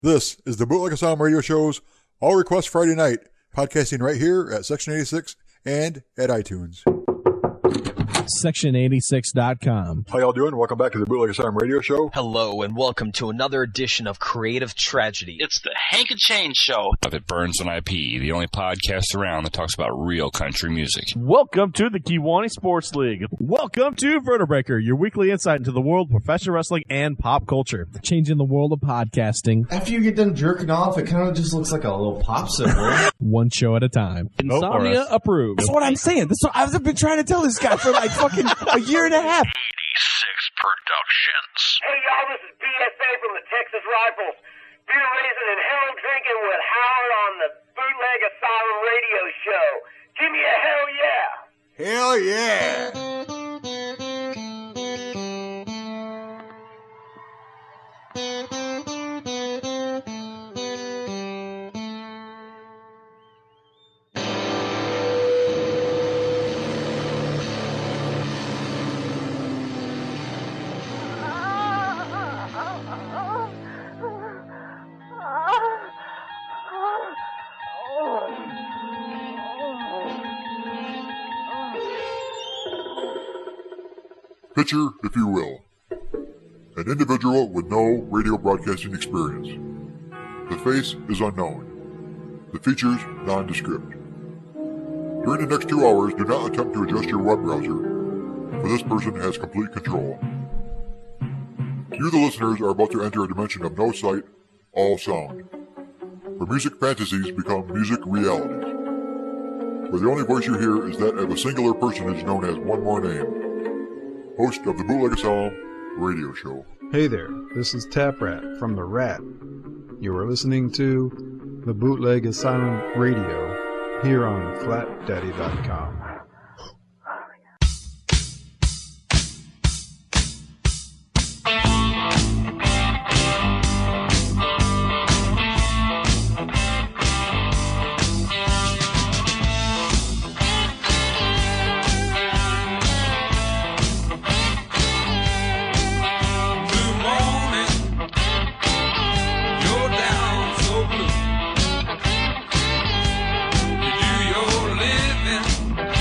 This is the Bootleg Asylum Radio Show's All Requests Friday Night, podcasting right here at Section 86 and at iTunes. Section86.com. How y'all doing? Welcome back to the Bootleg Asylum Radio Show. Hello, and welcome to another edition of Creative Tragedy. It's the Hank and Shane Show. That burns on IP, the only podcast around that talks about real country music. Welcome to the Kiwani Sports League. Welcome to Vertebreaker, your weekly insight into the world of professional wrestling and pop culture. Changing the world of podcasting. After you get done jerking off, it kind of just looks like a little popsicle. One show at a time. Insomnia approved. That's what I'm saying. That's what I've been trying to tell this guy for like fucking a year and a half. 86 Productions. Hey y'all, this is BSA from the Texas Rifles. Beer raising and hell drinking with Howard on the Bootleg Asylum Radio Show. Give me a hell yeah! Hell yeah! Picture, if you will, an individual with no radio broadcasting experience. The face is unknown. The features nondescript. During the next 2 hours, do not attempt to adjust your web browser, for this person has complete control. You, the listeners, are about to enter a dimension of no sight, all sound, where music fantasies become music realities, where the only voice you hear is that of a singular personage known as one more name. Host of the Bootleg Asylum Radio Show. Hey there, this is Tap Rat from The Rat. You are listening to the Bootleg Asylum Radio here on FlatDaddy.com. You do your living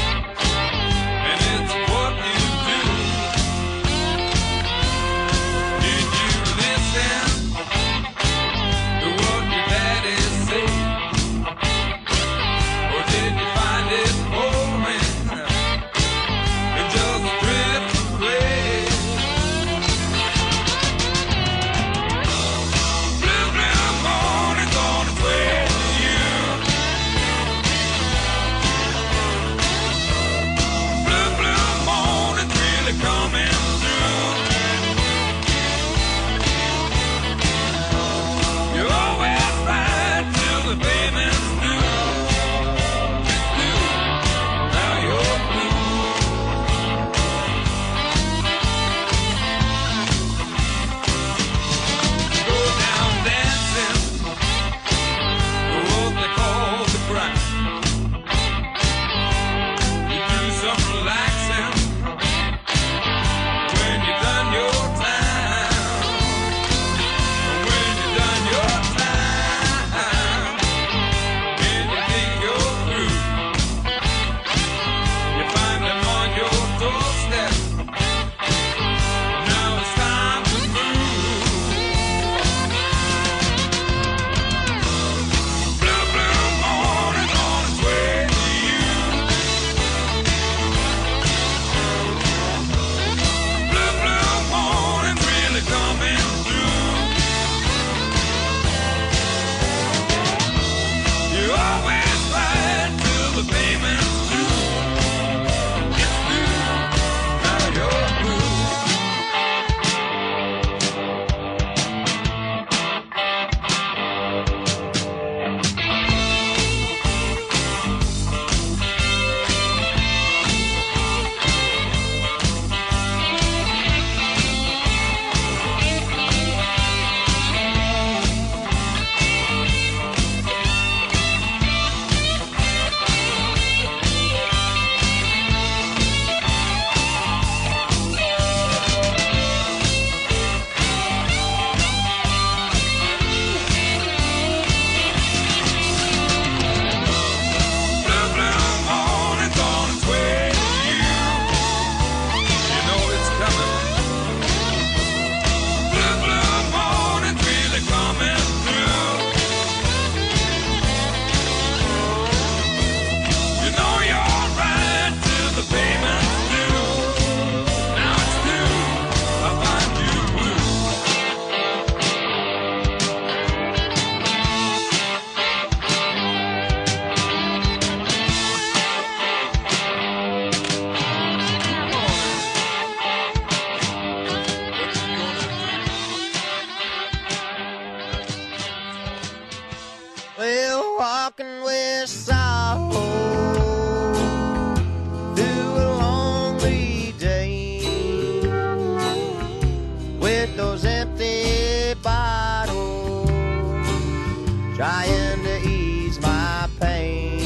Well, walking with sorrow through a lonely day with those empty bottles, trying to ease my pain.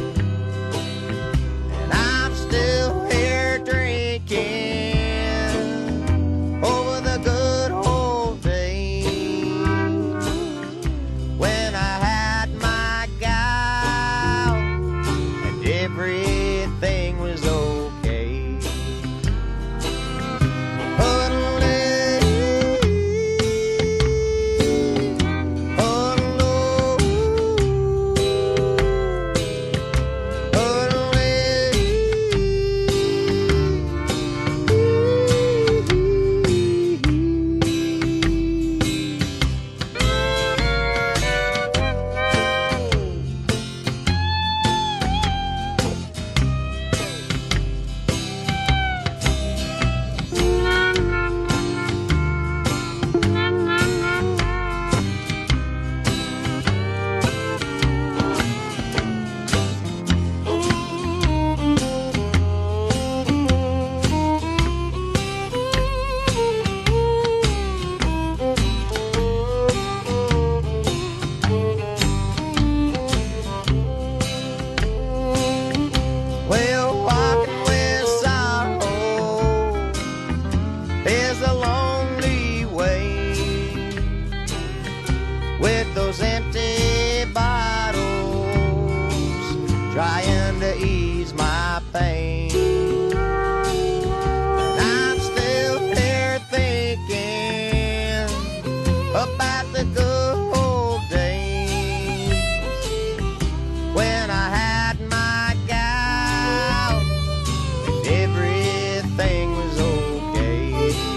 And I'm still here drinking over the good old days when I had my gal and everything was okay. Well, walking with sorrow is a lonely way with those empty bottles, trying to ease my pain. And I'm still here thinking about the good old days when I had my gal and everything was okay.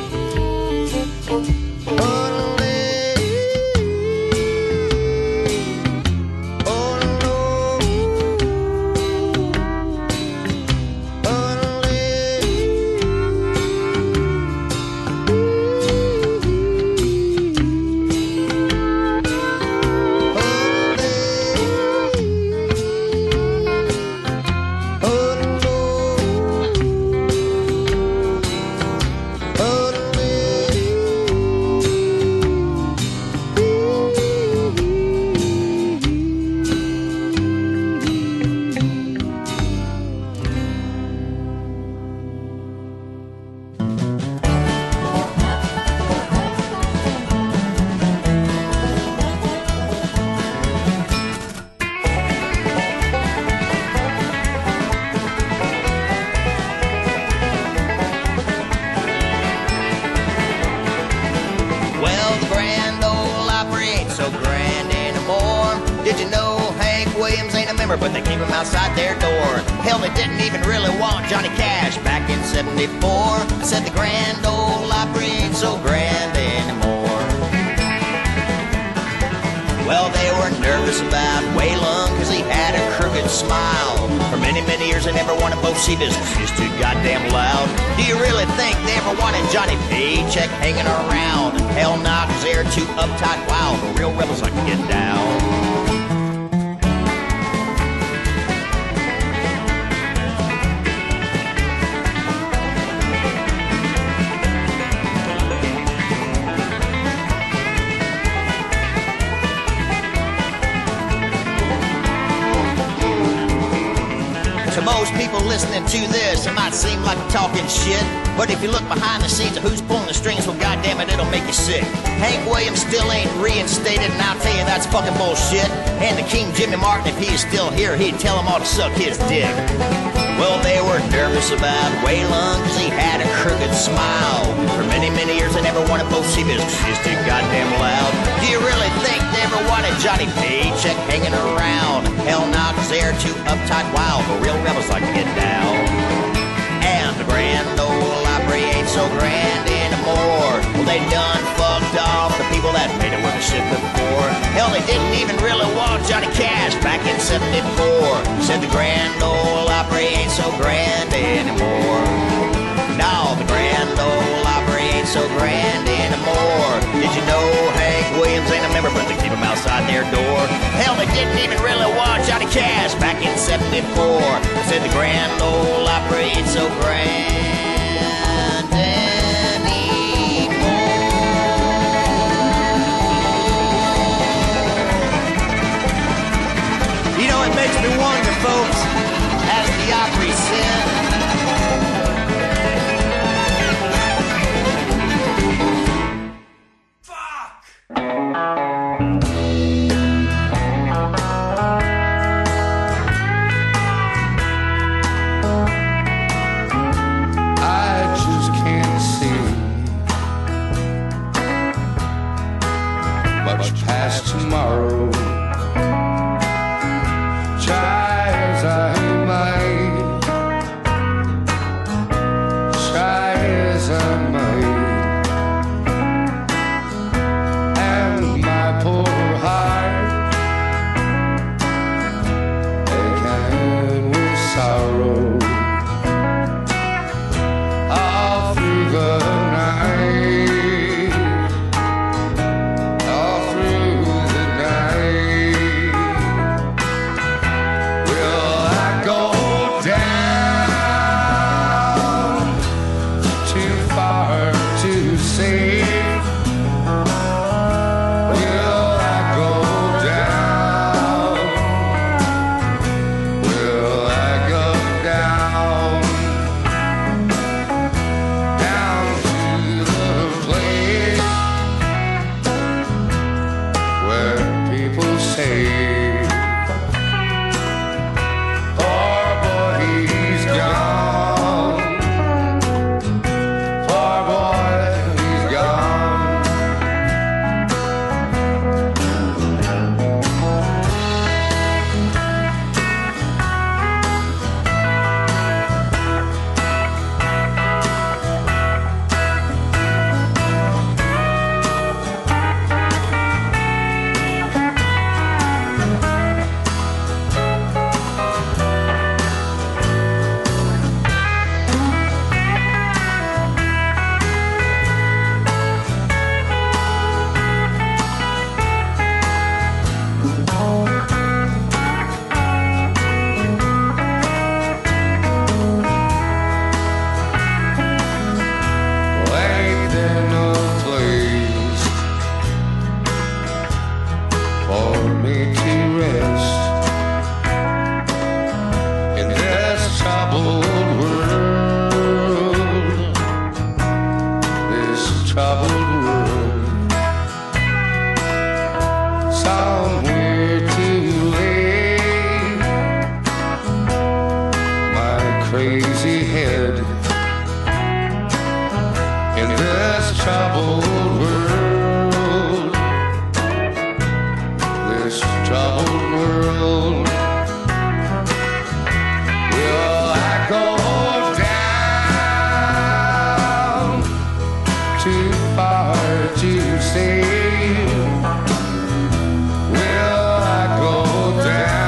Well, the Grand Ole Opry ain't so grand anymore. Did you know Hank Williams ain't a member, but they keep him outside their door? Hell, they didn't even really want Johnny Cash back in '74. I said the Grand Ole Opry ain't so grand anymore. Well, they were nervous about Waylon because he had a crooked smile. For many, many years they never wanted both see this 'cause he's too goddamn loud. Do you really think they ever wanted Johnny Paycheck hanging around? Hell nah, 'cause they're too uptight, wild. The real rebels like to get down. To most people listening to this, it might seem like I'm talking shit, but if you look behind the scenes of who's pulling the strings, well, goddamn it, it'll make you sick. Hank Williams still ain't reinstated, and I'll tell you that's fucking bullshit. And the King Jimmy Martin, if he is still here, he'd tell them all to suck his dick. Well, they were nervous about Waylon because he had a crooked smile. For many, many years they never wanted both see this 'cause he's too goddamn loud. Do you really think they ever wanted Johnny Paycheck hanging around? Hell nah, 'cause they're too uptight, wild. The real rebels like to get down. And the Grand Ole Opry ain't so grand anymore. Well, they done fucked off the people that made it with the shit before. Hell, they didn't even really want Johnny Cash back in '74. Said the Grand Ole Opry ain't so grand anymore. No, the Grand Ole Opry ain't ain't so grand anymore. Did you know Hank Williams ain't a member, but they keep him outside their door? Hell, they didn't even really watch Johnny Cash back in '74. They said the Grand Ole Opry ain't so grand anymore. You know, it makes me wonder, folks, as the Opry said, tomorrow. Try as I might, try as I might, and my poor heart aching with sorrow all through the night. Crazy head in this troubled world, this troubled world. Will I go down too far to save? Will I go down?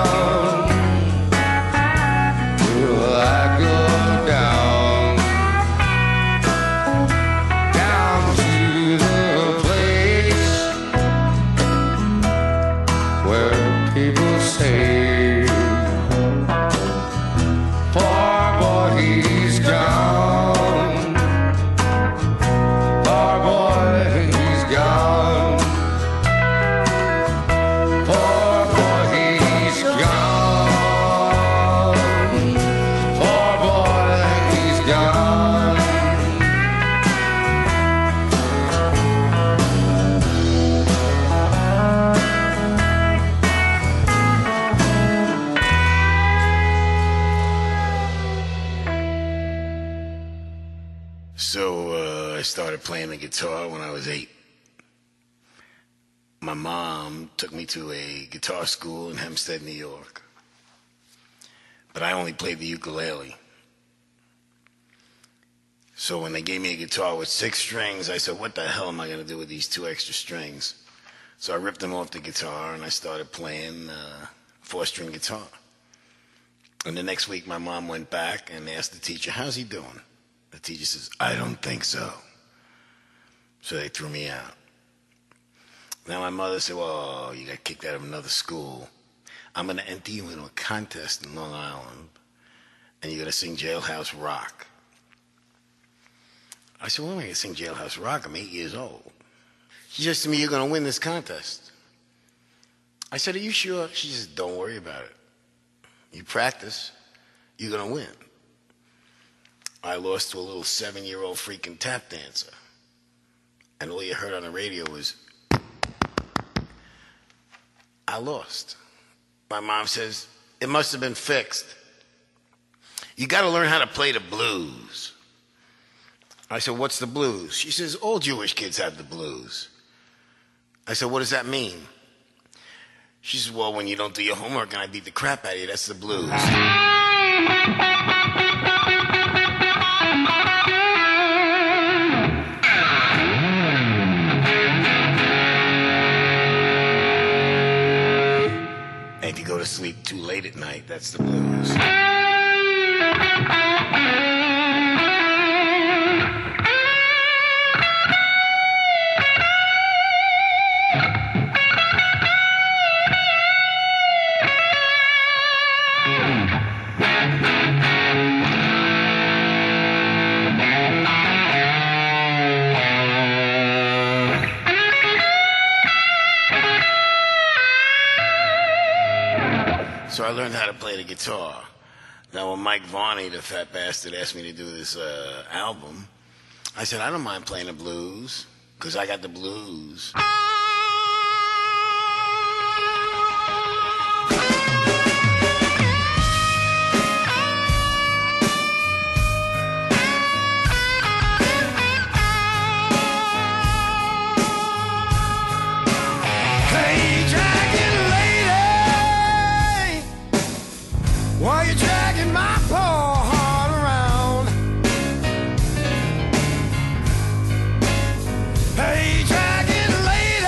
I started playing the guitar when I was 8. My mom took me to a guitar school in Hempstead, New York. But I only played the ukulele. So when they gave me a guitar with 6 strings, I said, what the hell am I going to do with these 2 extra strings? So I ripped them off the guitar and I started playing 4-string guitar. And the next week my mom went back and asked the teacher, how's he doing? The teacher says, I don't think so. So they threw me out. Now my mother said, well, you got kicked out of another school. I'm going to enter you into a contest in Long Island, and you're going to sing Jailhouse Rock. I said, well, I'm going to sing Jailhouse Rock. I'm 8 years old. She says to me, you're going to win this contest. I said, are you sure? She says, don't worry about it. You practice, you're going to win. I lost to a little 7-year-old freaking tap dancer. And all you heard on the radio was, I lost. My mom says, it must have been fixed. You got to learn how to play the blues. I said, what's the blues? She says, all Jewish kids have the blues. I said, what does that mean? She says, well, when you don't do your homework and I beat the crap out of you, that's the blues. And if you go to sleep too late at night, that's the blues. So I learned how to play the guitar. Now when Mike Varney, the fat bastard, asked me to do this album, I said, I don't mind playing the blues, because I got the blues. Why you dragging my poor heart around? Hey, dragging lady.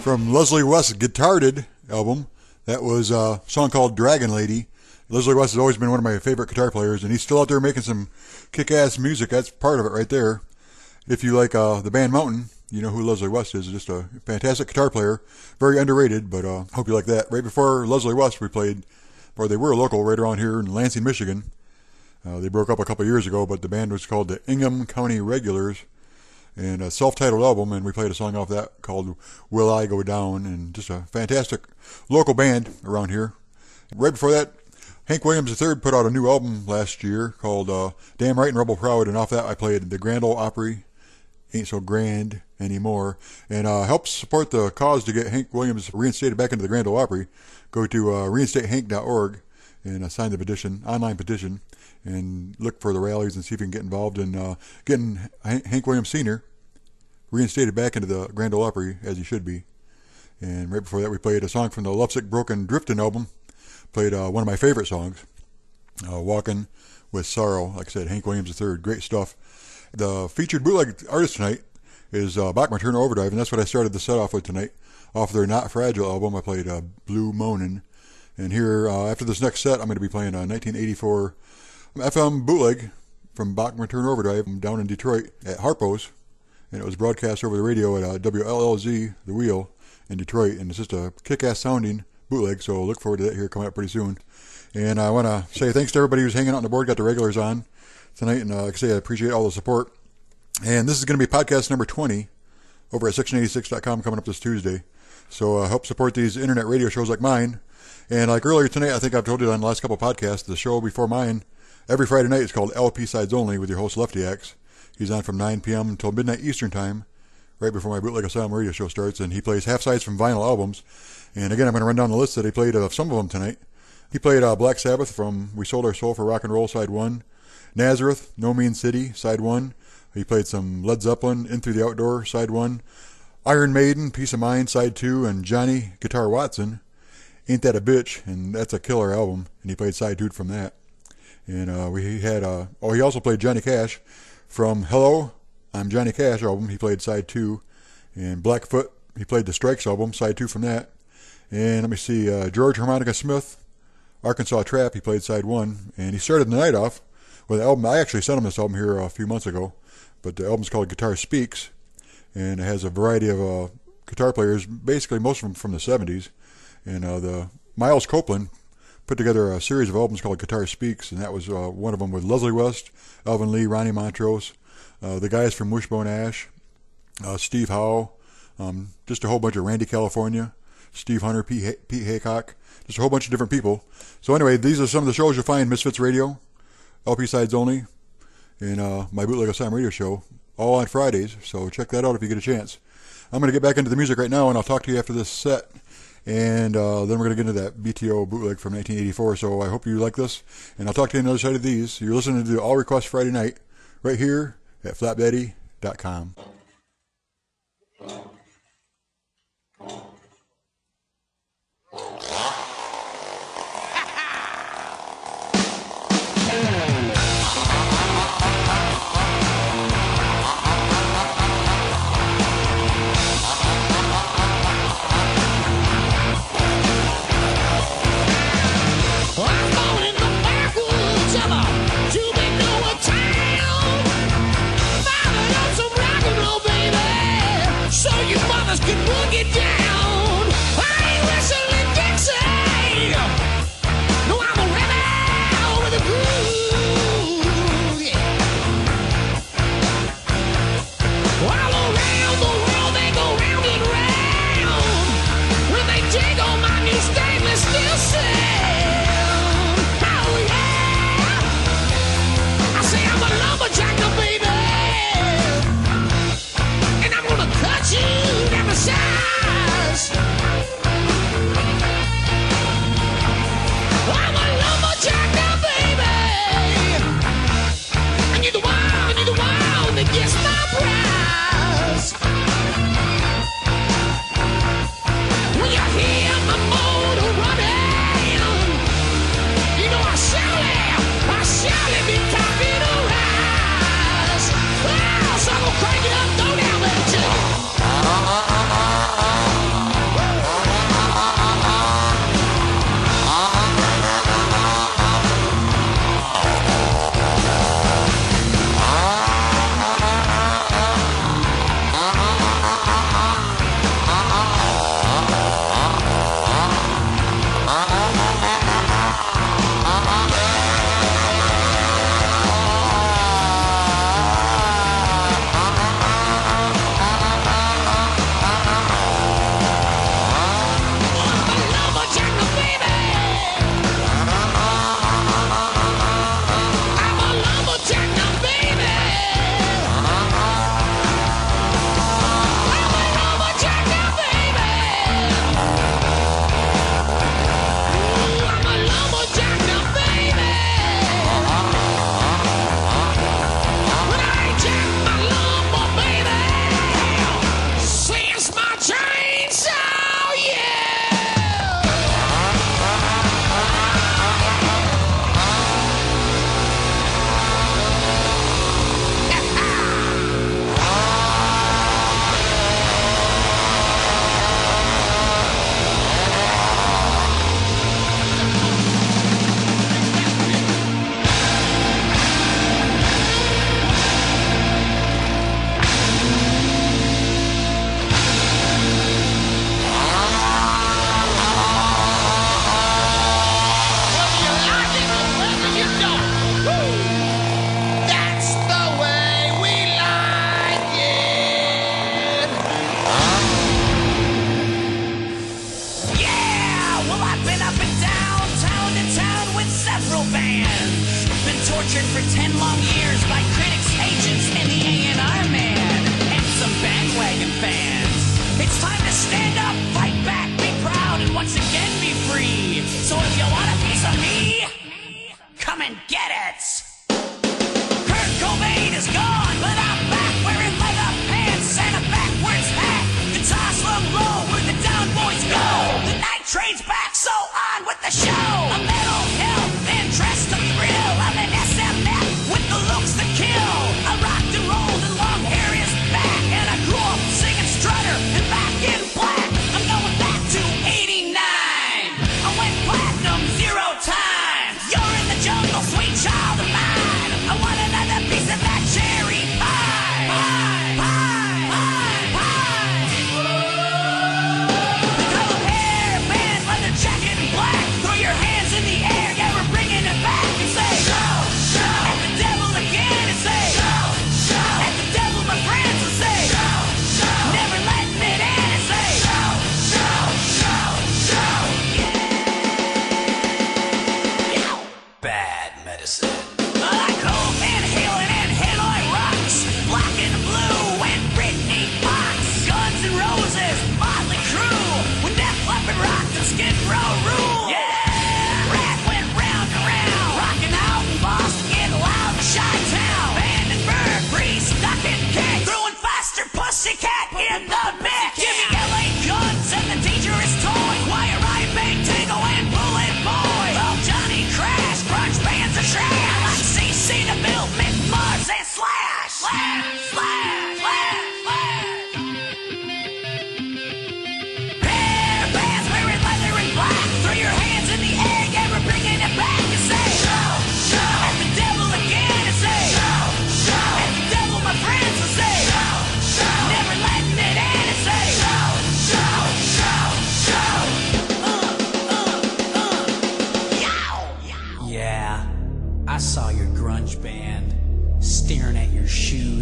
From Leslie West's Guitarded album, that was a song called Dragon Lady. Leslie West has always been one of my favorite guitar players, and he's still out there making some kick-ass music. That's part of it right there. If you like the band Mountain, you know who Leslie West is. Just a fantastic guitar player, very underrated, but hope you like that. Right before Leslie West, we played, or they were local right around here in Lansing, Michigan. They broke up a couple years ago, but the band was called the Ingham County Regulars, and a self-titled album, and we played a song off that called Will I Go Down, and just a fantastic local band around here. Right before that, Hank Williams III put out a new album last year called Damn Right and Rebel Proud, and off that I played the Grand Ole Opry, Ain't So Grand Anymore, and helps support the cause to get Hank Williams reinstated back into the Grand Ole Opry. Go to reinstatehank.org and sign the petition, online petition, and look for the rallies and see if you can get involved in getting Hank Williams Sr. reinstated back into the Grand Ole Opry as he should be. And right before that we played a song from the Lovesick Broken Driftin' album. Played one of my favorite songs, Walkin' with Sorrow. Like I said, Hank Williams III, great stuff. The featured bootleg artist tonight is Bachman Turner Overdrive, and that's what I started the set off with tonight. Off their Not Fragile album, I played Blue Moanin'. And here, after this next set, I'm going to be playing a 1984 FM bootleg from Bachman Turner Overdrive down in Detroit at Harpo's. And it was broadcast over the radio at WLLZ, The Wheel, in Detroit. And it's just a kick-ass sounding bootleg, so look forward to that here coming up pretty soon. And I want to say thanks to everybody who's hanging out on the board, got the regulars on tonight, and like I say, I appreciate all the support. And this is going to be podcast number 20 over at Section86.com coming up this Tuesday. So help support these internet radio shows like mine. And like earlier tonight, I think I've told you on the last couple of podcasts, the show before mine, every Friday night, is called LP Sides Only with your host Lefty Axe. He's on from 9 p.m. until midnight Eastern time, right before my Bootleg Asylum radio show starts, and he plays half sides from vinyl albums. And again, I'm going to run down the list that he played of some of them tonight. He played Black Sabbath from We Sold Our Soul for Rock and Roll, Side 1. Nazareth, No Mean City, Side 1. He played some Led Zeppelin, In Through the Outdoor, Side 1. Iron Maiden, Peace of Mind, Side 2. And Johnny Guitar Watson, Ain't That a Bitch, and that's a killer album. And he played Side 2 from that. And he also played Johnny Cash from Hello, I'm Johnny Cash album. He played Side 2. And Blackfoot, he played the Strikes album, Side 2 from that. And let me see, George Harmonica Smith, Arkansas Trap, he played Side 1. And he started the night off with an album. I actually sent him this album here a few months ago, but the album's called Guitar Speaks, and it has a variety of guitar players, basically most of them from the 70s. And the Miles Copeland put together a series of albums called Guitar Speaks, and that was one of them with Leslie West, Alvin Lee, Ronnie Montrose, the guys from Wishbone Ash, Steve Howe, just a whole bunch of Randy California, Steve Hunter, Pete Haycock, just a whole bunch of different people. So anyway, these are some of the shows you'll find: Misfits Radio, LP Sides Only, and my Bootleg Asylum radio show, all on Fridays. So check that out if you get a chance. I'm going to get back into the music right now, and I'll talk to you after this set. And then we're going to get into that BTO bootleg from 1984. So I hope you like this, and I'll talk to you on the other side of these. You're listening to All Request Friday Night right here at flapdaddy.com. Rock and roll.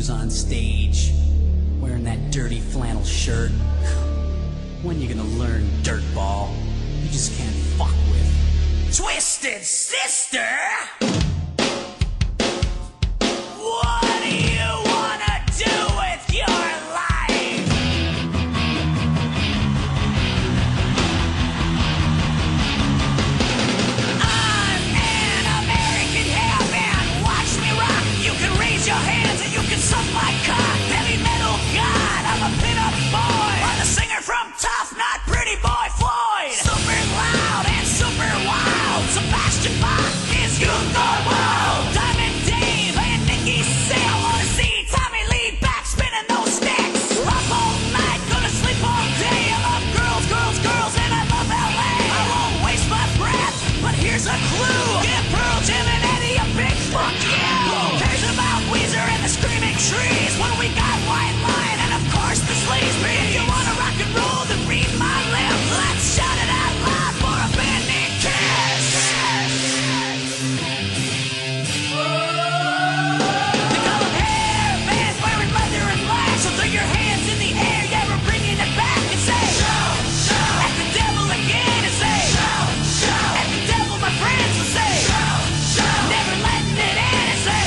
on stage, wearing that dirty flannel shirt. When you gonna learn, dirtball? You just can't fuck with Twisted Sister! What do you wanna do with your life? I'm an American hairband. Watch me rock. You can raise your hands and you can suck my cock. Heavy metal god, I'm a pin-up boy. I'm the singer from Tough, Not Pretty Boy Floyd. Super loud and super wild. Sebastian Bach is you the world. Diamond Dave and Nikki Sale. Wanna see Tommy Lee back spinning those sticks. Up all night, gonna sleep all day. I love girls, girls, girls, and I love LA. I won't waste my breath, but here's a clue. Give Pearl Jam and Eddie a big fuck you. Who cares about Weezer and the Screaming Trees when we got White Line and of course the Sleaze Bees? If you wanna rock and roll, then read my lips. Let's shout it out loud for a band named Kiss. They call them hair bands wearing leather and black. So throw your hands in the air, yeah, we're bringing it back and say, at the devil again, and say, at the devil, my friends, will say, never letting it in, and say,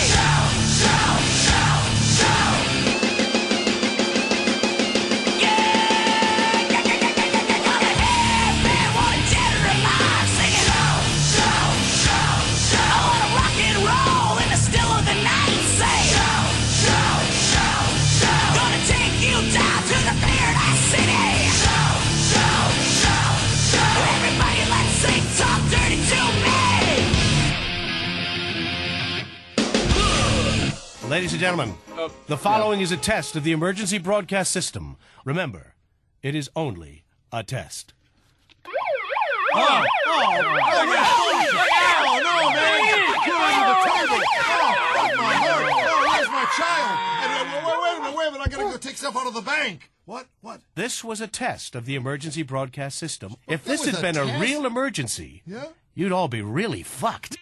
Ladies and gentlemen, the following is a test of the emergency broadcast system. Remember, it is only a test. No, man! My heart! Oh, where's my child? Wait a minute, I gotta go take stuff out of the bank. What? This was a test of the emergency broadcast system. If this had been a real emergency, you'd all be really fucked.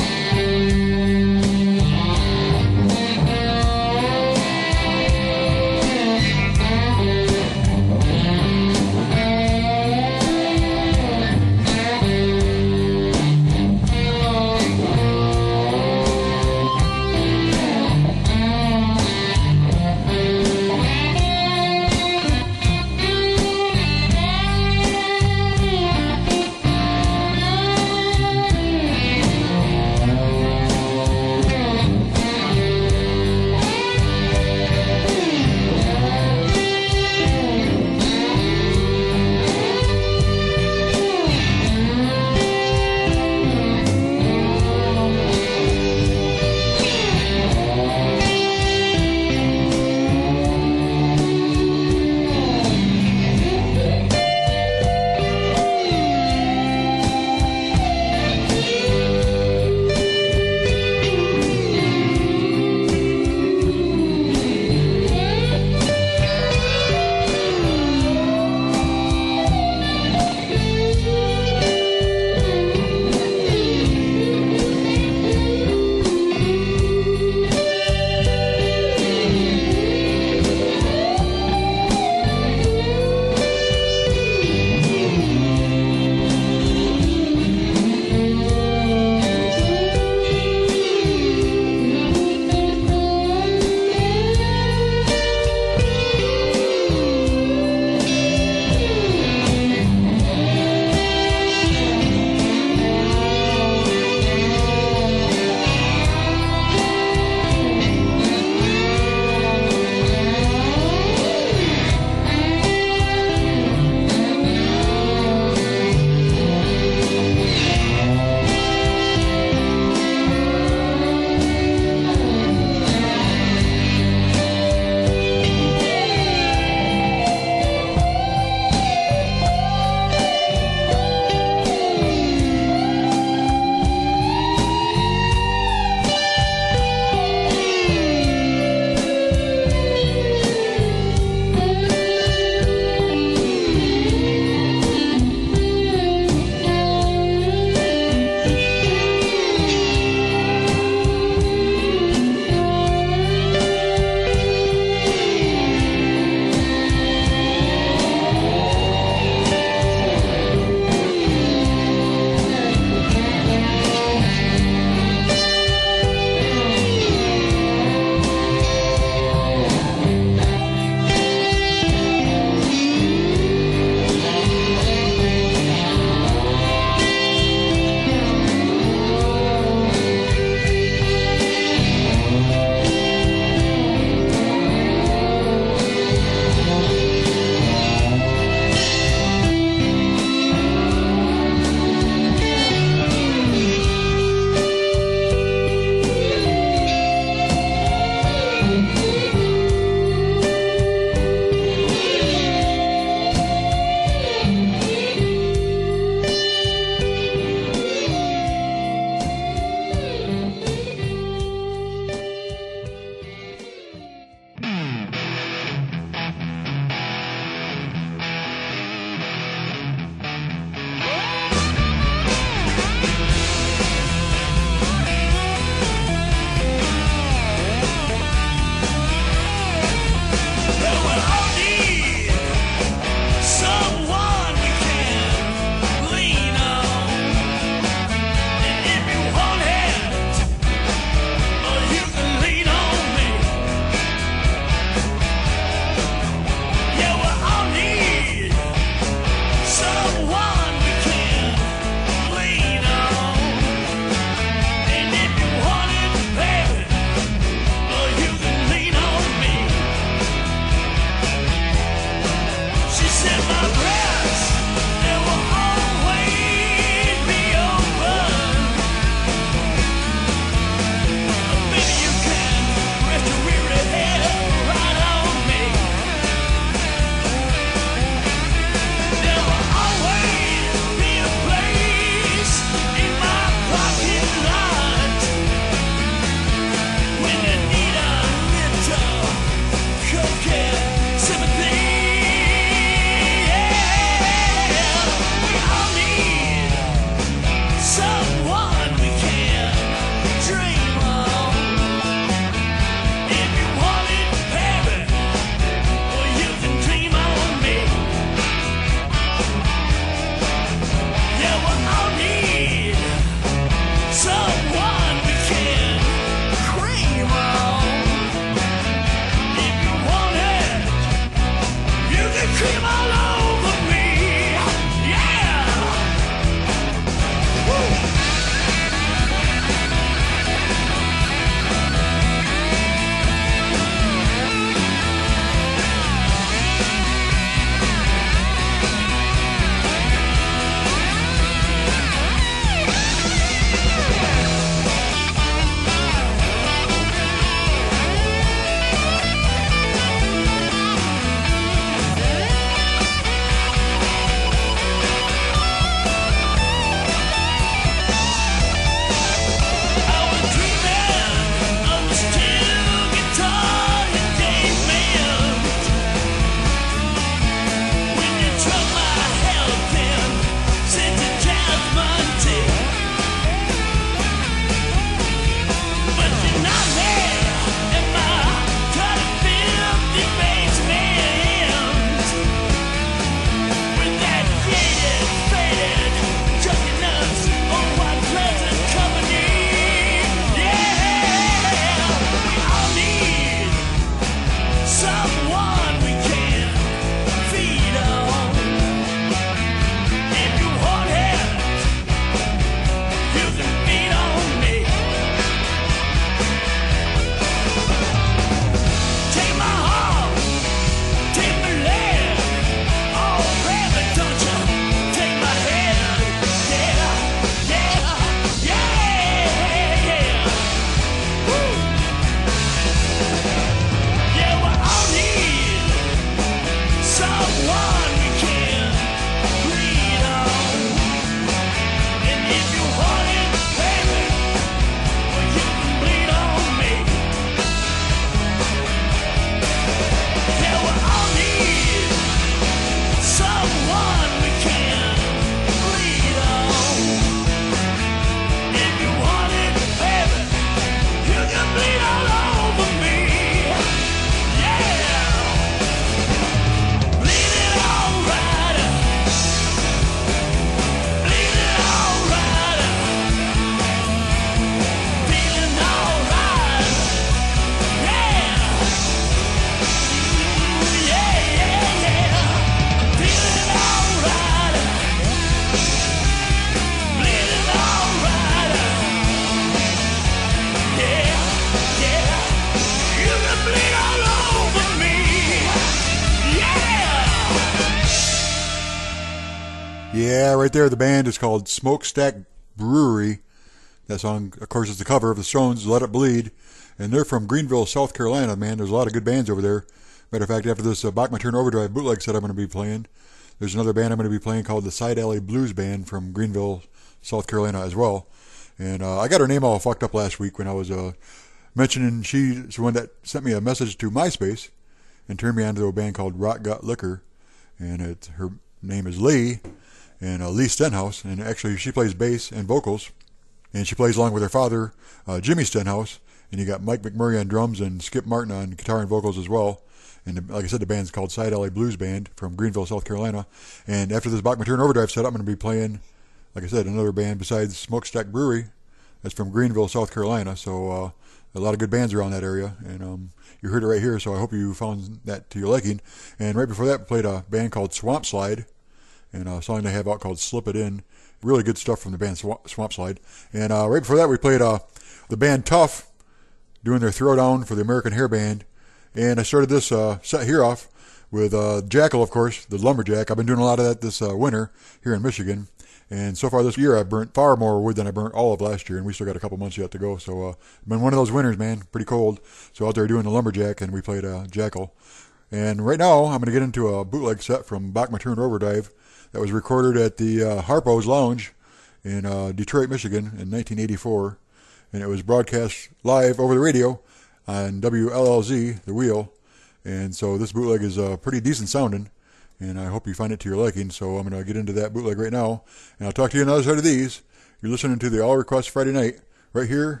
Yeah, right there. The band is called Smokestack Brewery. That song, of course, is the cover of the Stones' Let It Bleed. And they're from Greenville, South Carolina, man. There's a lot of good bands over there. Matter of fact, after this Bach My Turn Overdrive bootleg set I'm going to be playing, there's another band I'm going to be playing called the Side Alley Blues Band from Greenville, South Carolina as well. And I got her name all fucked up last week when I was mentioning she's the one that sent me a message to MySpace and turned me on to a band called Rot Gut Liquor. And her name is Lee, and Lee Stenhouse. And actually, she plays bass and vocals. And she plays along with her father, Jimmy Stenhouse. And you got Mike McMurray on drums and Skip Martin on guitar and vocals as well. And like I said, the band's called Side Alley Blues Band from Greenville, South Carolina. And after this Bach My Turn Overdrive set, I'm going to be playing, like I said, another band besides Smokestack Brewery. That's from Greenville, South Carolina. So a lot of good bands around that area. And you heard it right here, so I hope you found that to your liking. And right before that, we played a band called Swamp Slide, and a song they have out called Slip It In. Really good stuff from the band Swamp Slide. And right before that, we played the band Tough, doing their Throwdown for the American Hair Band. And I started this set here off with Jackal, of course, the Lumberjack. I've been doing a lot of that this winter here in Michigan. And so far this year, I've burnt far more wood than I burnt all of last year, and we still got a couple months yet to go. So it's been one of those winters, man, pretty cold. So out there doing the Lumberjack, and we played Jackal. And right now, I'm going to get into a bootleg set from Bach My Turn Overdrive that was recorded at the Harpo's Lounge in Detroit, Michigan in 1984. And it was broadcast live over the radio on WLLZ, The Wheel. And so this bootleg is pretty decent sounding. And I hope you find it to your liking. So I'm going to get into that bootleg right now. And I'll talk to you on the other side of these. You're listening to the All Request Friday Night right here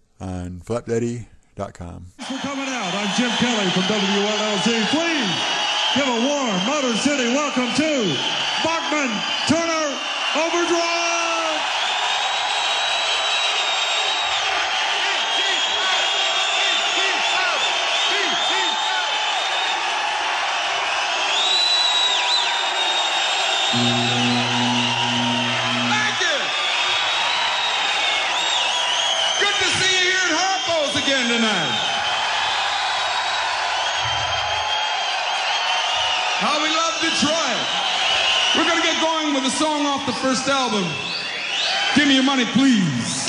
on FlapDaddy.com. Thanks for coming out. I'm Jim Kelly from WLLZ. Please give a warm Motor City welcome to Bachman Turner Overdrive. Thank you. Good to see you here at Harpo's again tonight. How we love Detroit. We're going to get going with a song off the first album. Give me your money, please.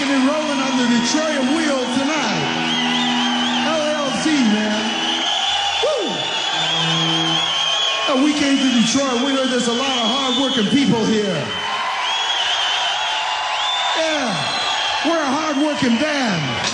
rocking and rolling on the Detroit wheel tonight. LLC, man. Woo! We came to Detroit. We know there's a lot of hard-working people here. Yeah, we're a hard-working band.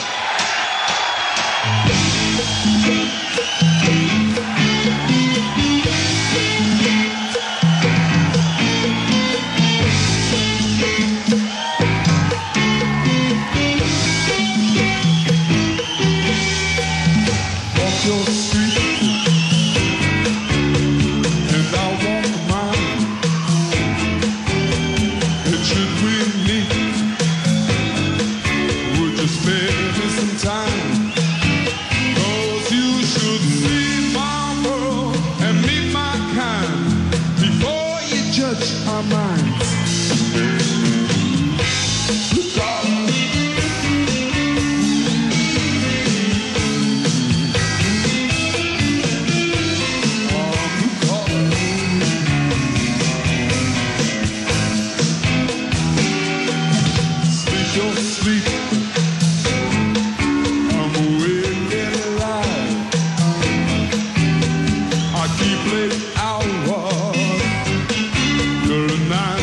Night.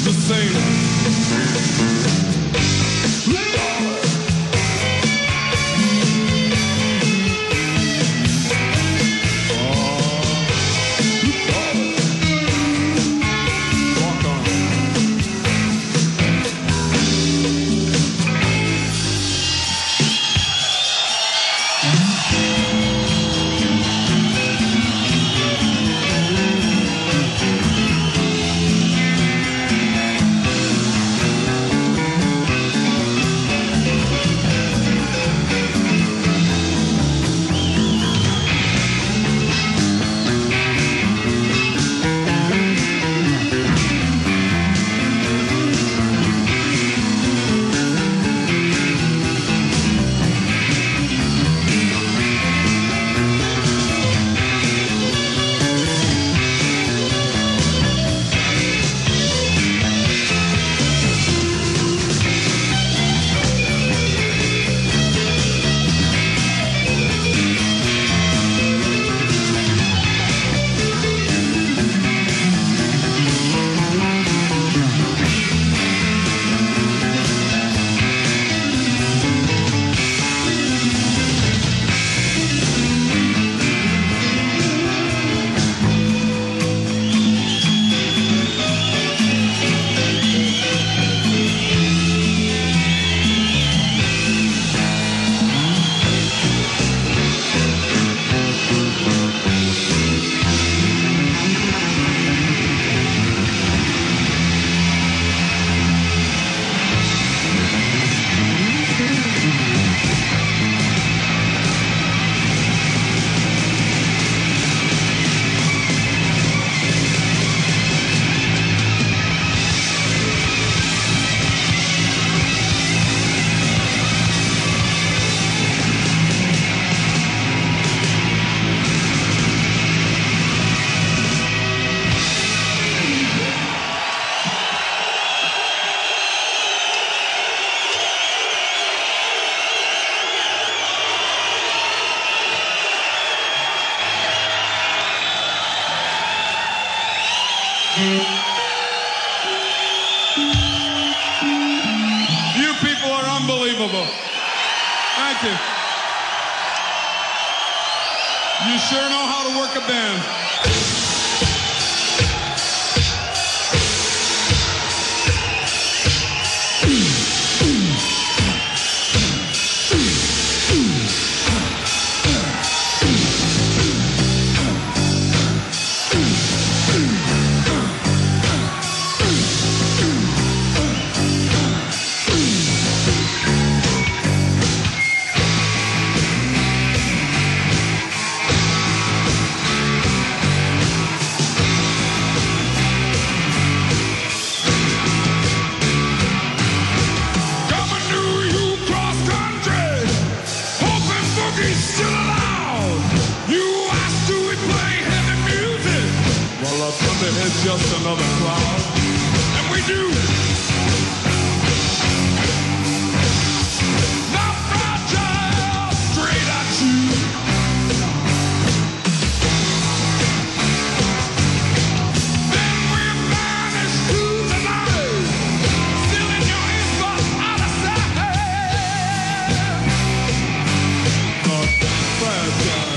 a sailor. You people are unbelievable. Thank you. You sure know how to work a band. It's just another cloud, and we do. Now fragile, straight at you. Then we vanish through the night, still in your inbox out of sight. Not fragile.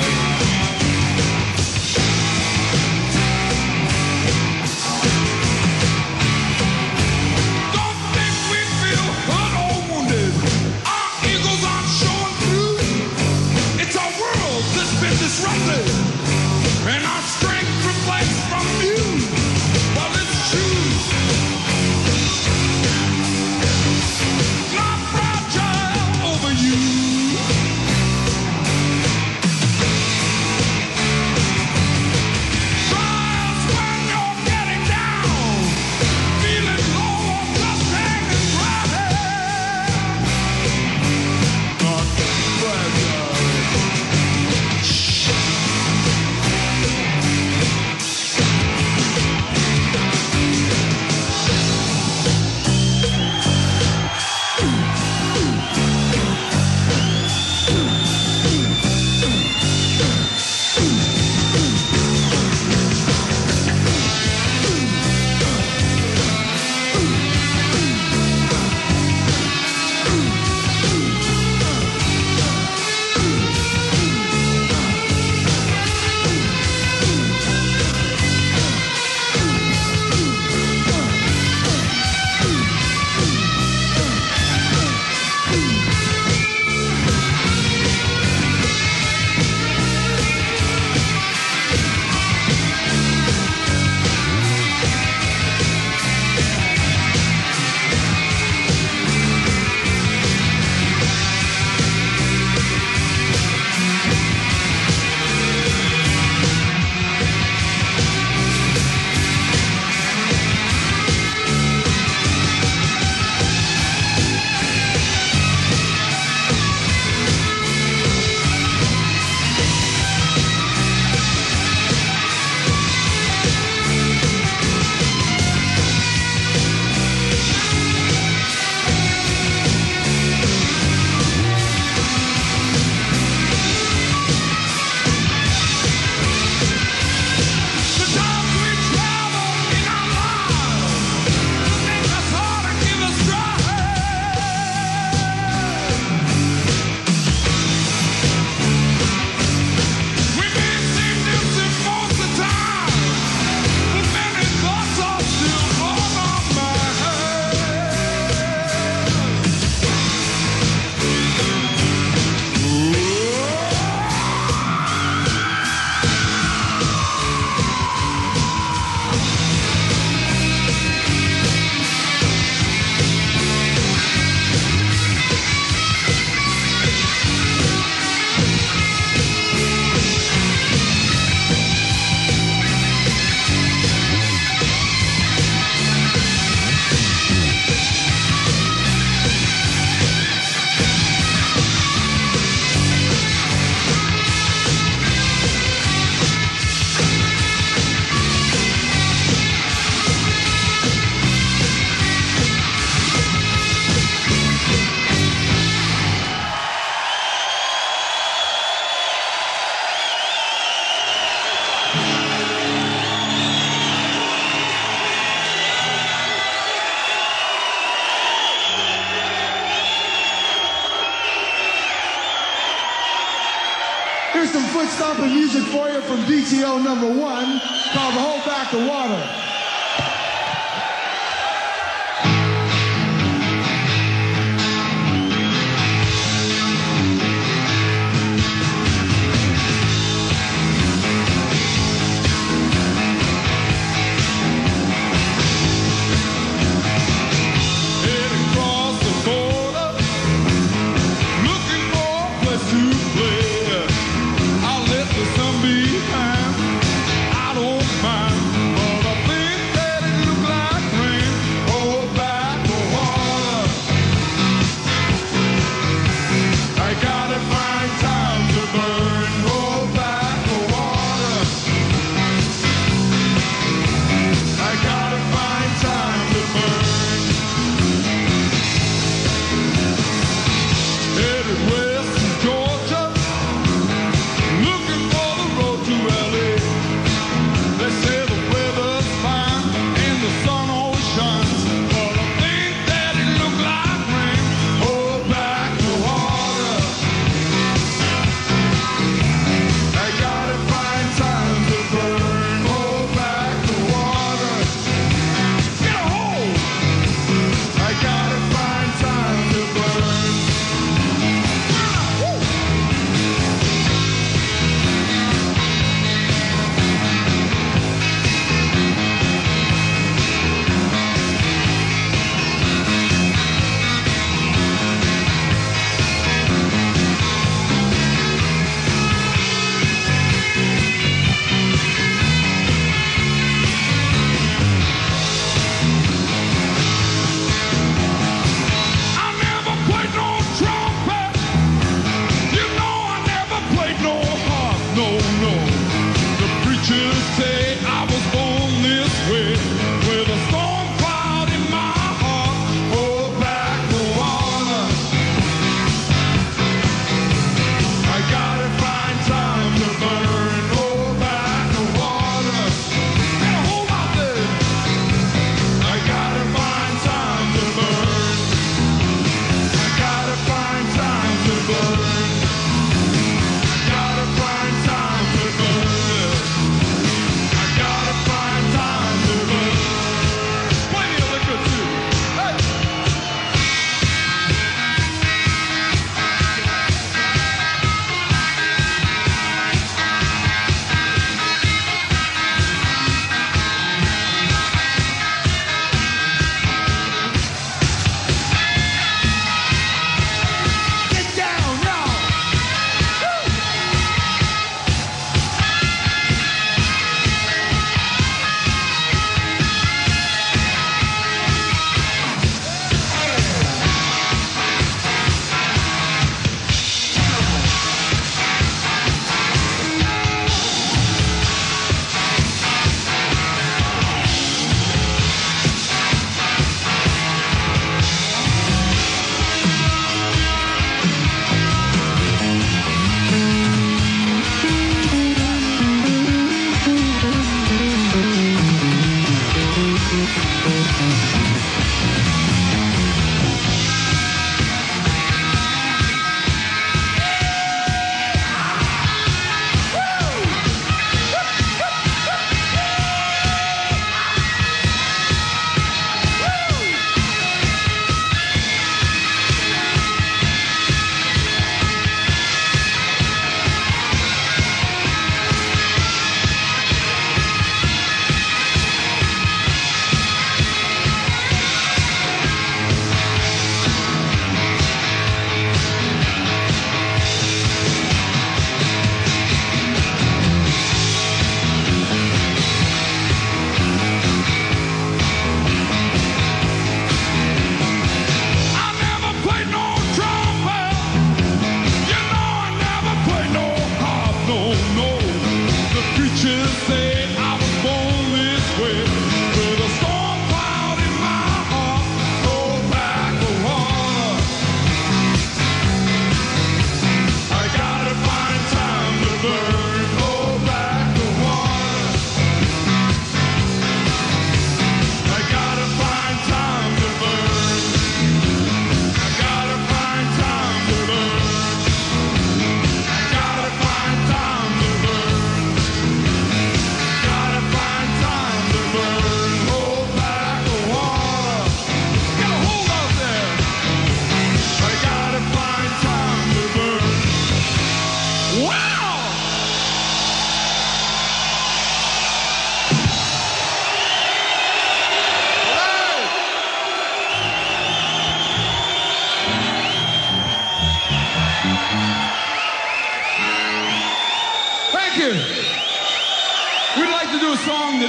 Here's some foot stomping music for you from DTO number 1 called Hold Back the Water. I don't mind, but I think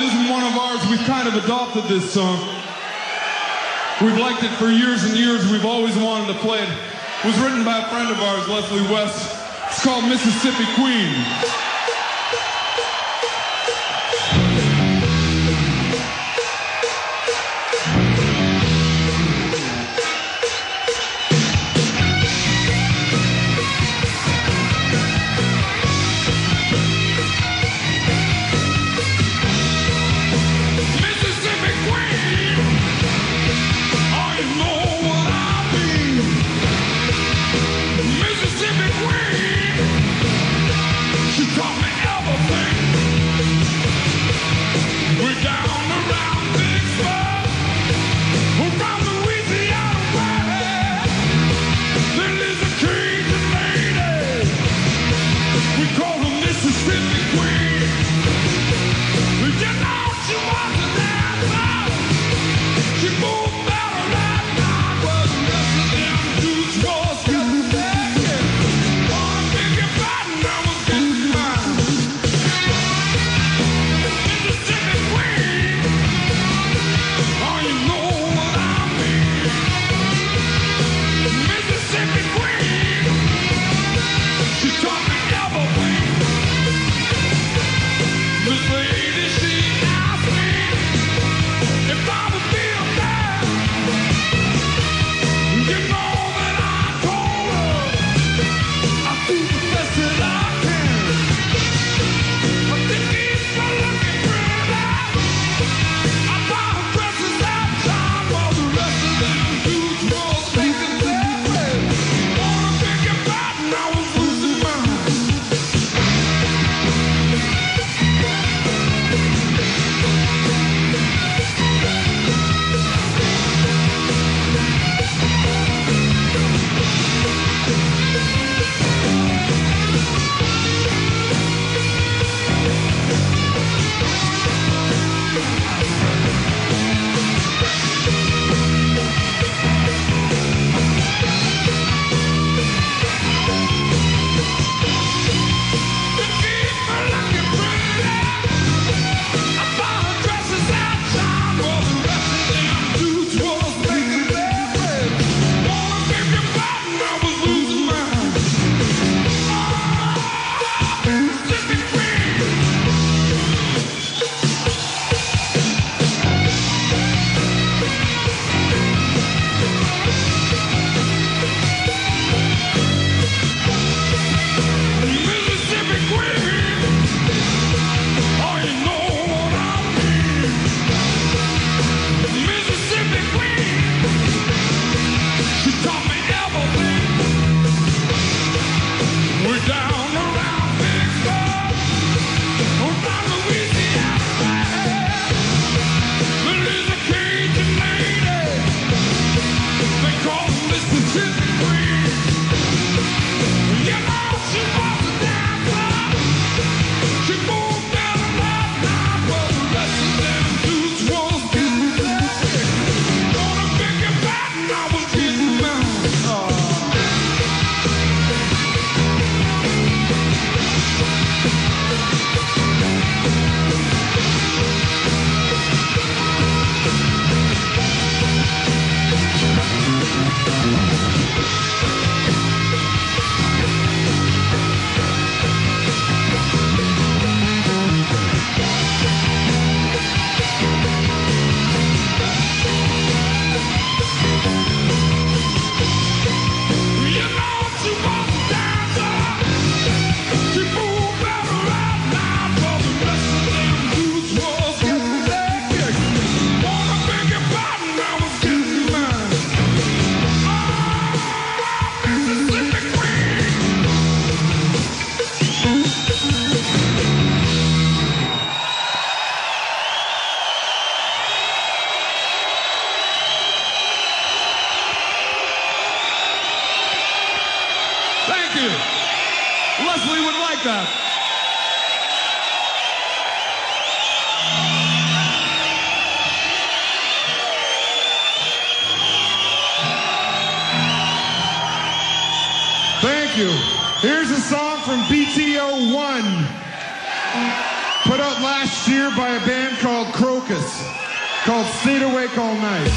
it isn't one of ours, we've kind of adopted this song. We've liked it for years and years. We've always wanted to play it. It was written by a friend of ours, Leslie West. It's called Mississippi Queen. Leslie would like that. Thank you. Here's a song from BTO1. Put out last last year by a band called Crocus, called Stayed Awake All Night.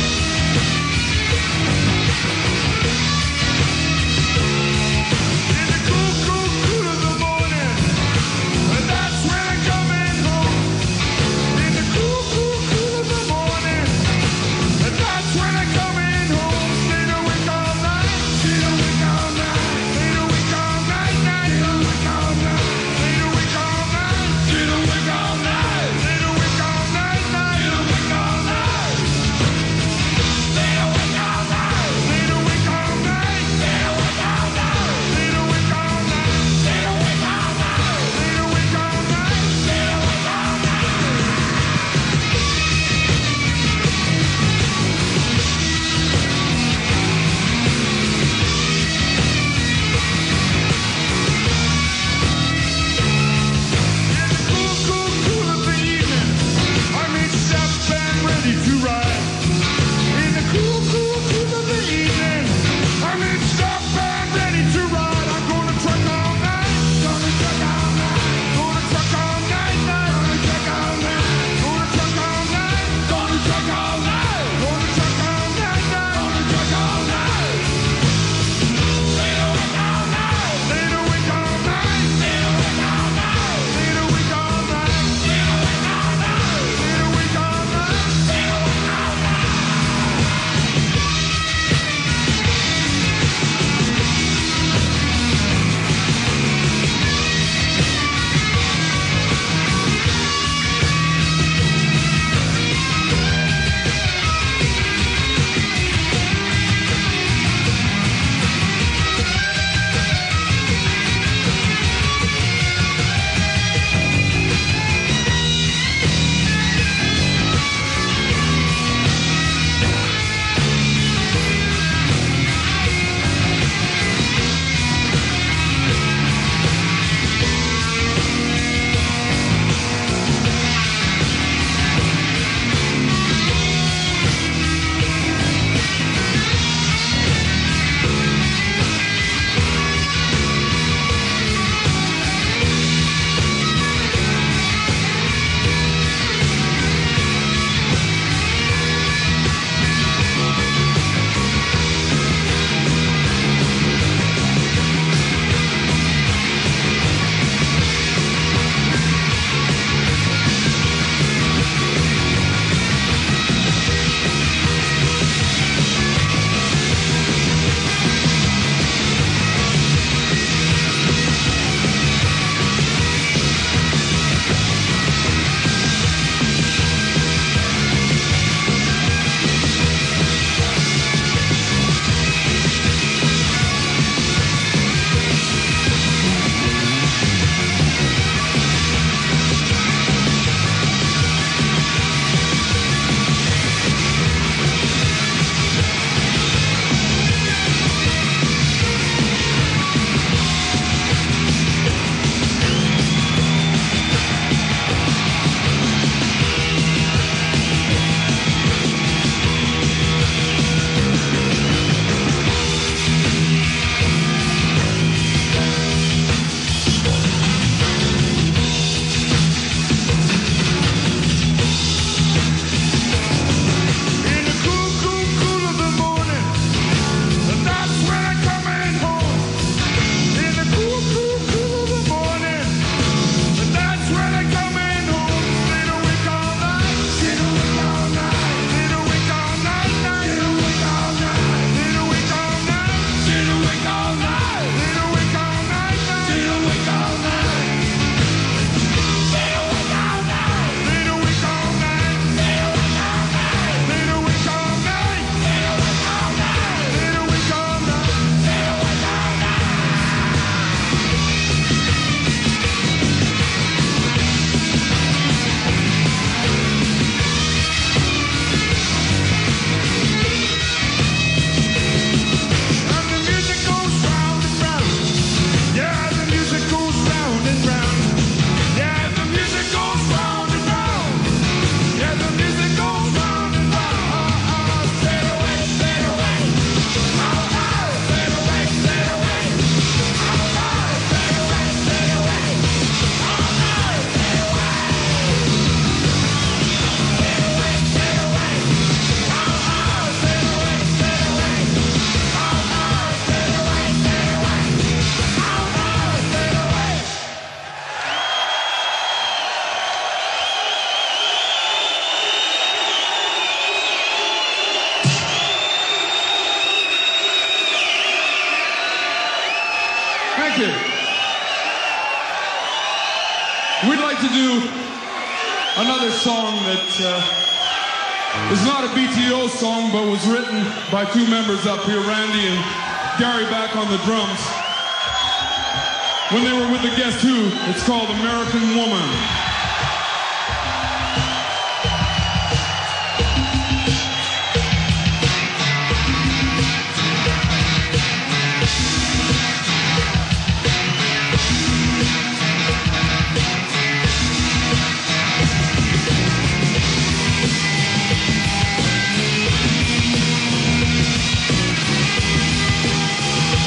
And to do another song that is not a BTO song, but was written by two members up here, Randy and Gary back on the drums. When they were with the Guess Who, it's called American Woman.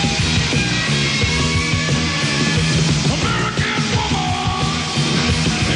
American woman,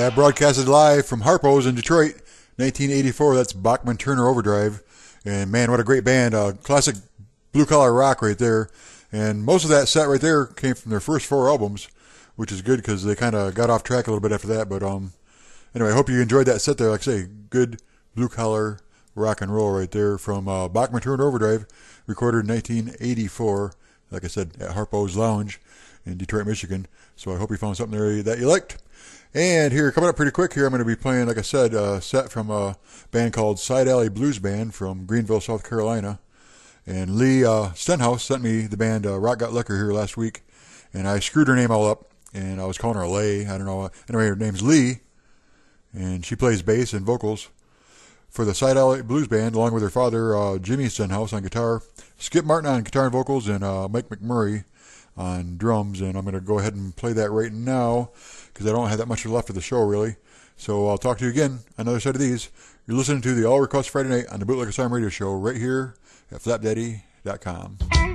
Yeah, broadcasted live from Harpo's in Detroit, 1984. That's Bachman Turner Overdrive. And man, what a great band. Classic blue collar rock right there. And most of that set right there came from their first 4 albums, which is good because they kind of got off track a little bit after that. But anyway, I hope you enjoyed that set there. Like I say, good blue collar rock and roll right there from Bachman Turner Overdrive, recorded in 1984. Like I said, at Harpo's Lounge in Detroit, Michigan. So I hope you found something there that you liked. And here, coming up pretty quick here, I'm going to be playing, like I said, a set from a band called Side Alley Blues Band from Greenville, South Carolina. And Lee Stenhouse sent me the band Rock Got Liquor here last week. And I screwed her name all up, and I was calling her Lay. I don't know. Anyway, her name's Lee, and she plays bass and vocals for the Side Alley Blues Band, along with her father, Jimmy Stenhouse, on guitar, Skip Martin on guitar and vocals, and Mike McMurray on drums. And I'm going to go ahead and play that right now because I don't have that much left of the show, really. So I'll talk to you again on the other side of these. You're listening to the All Request Friday Night on the Bootleg Asylum Radio Show right here at flapdaddy.com.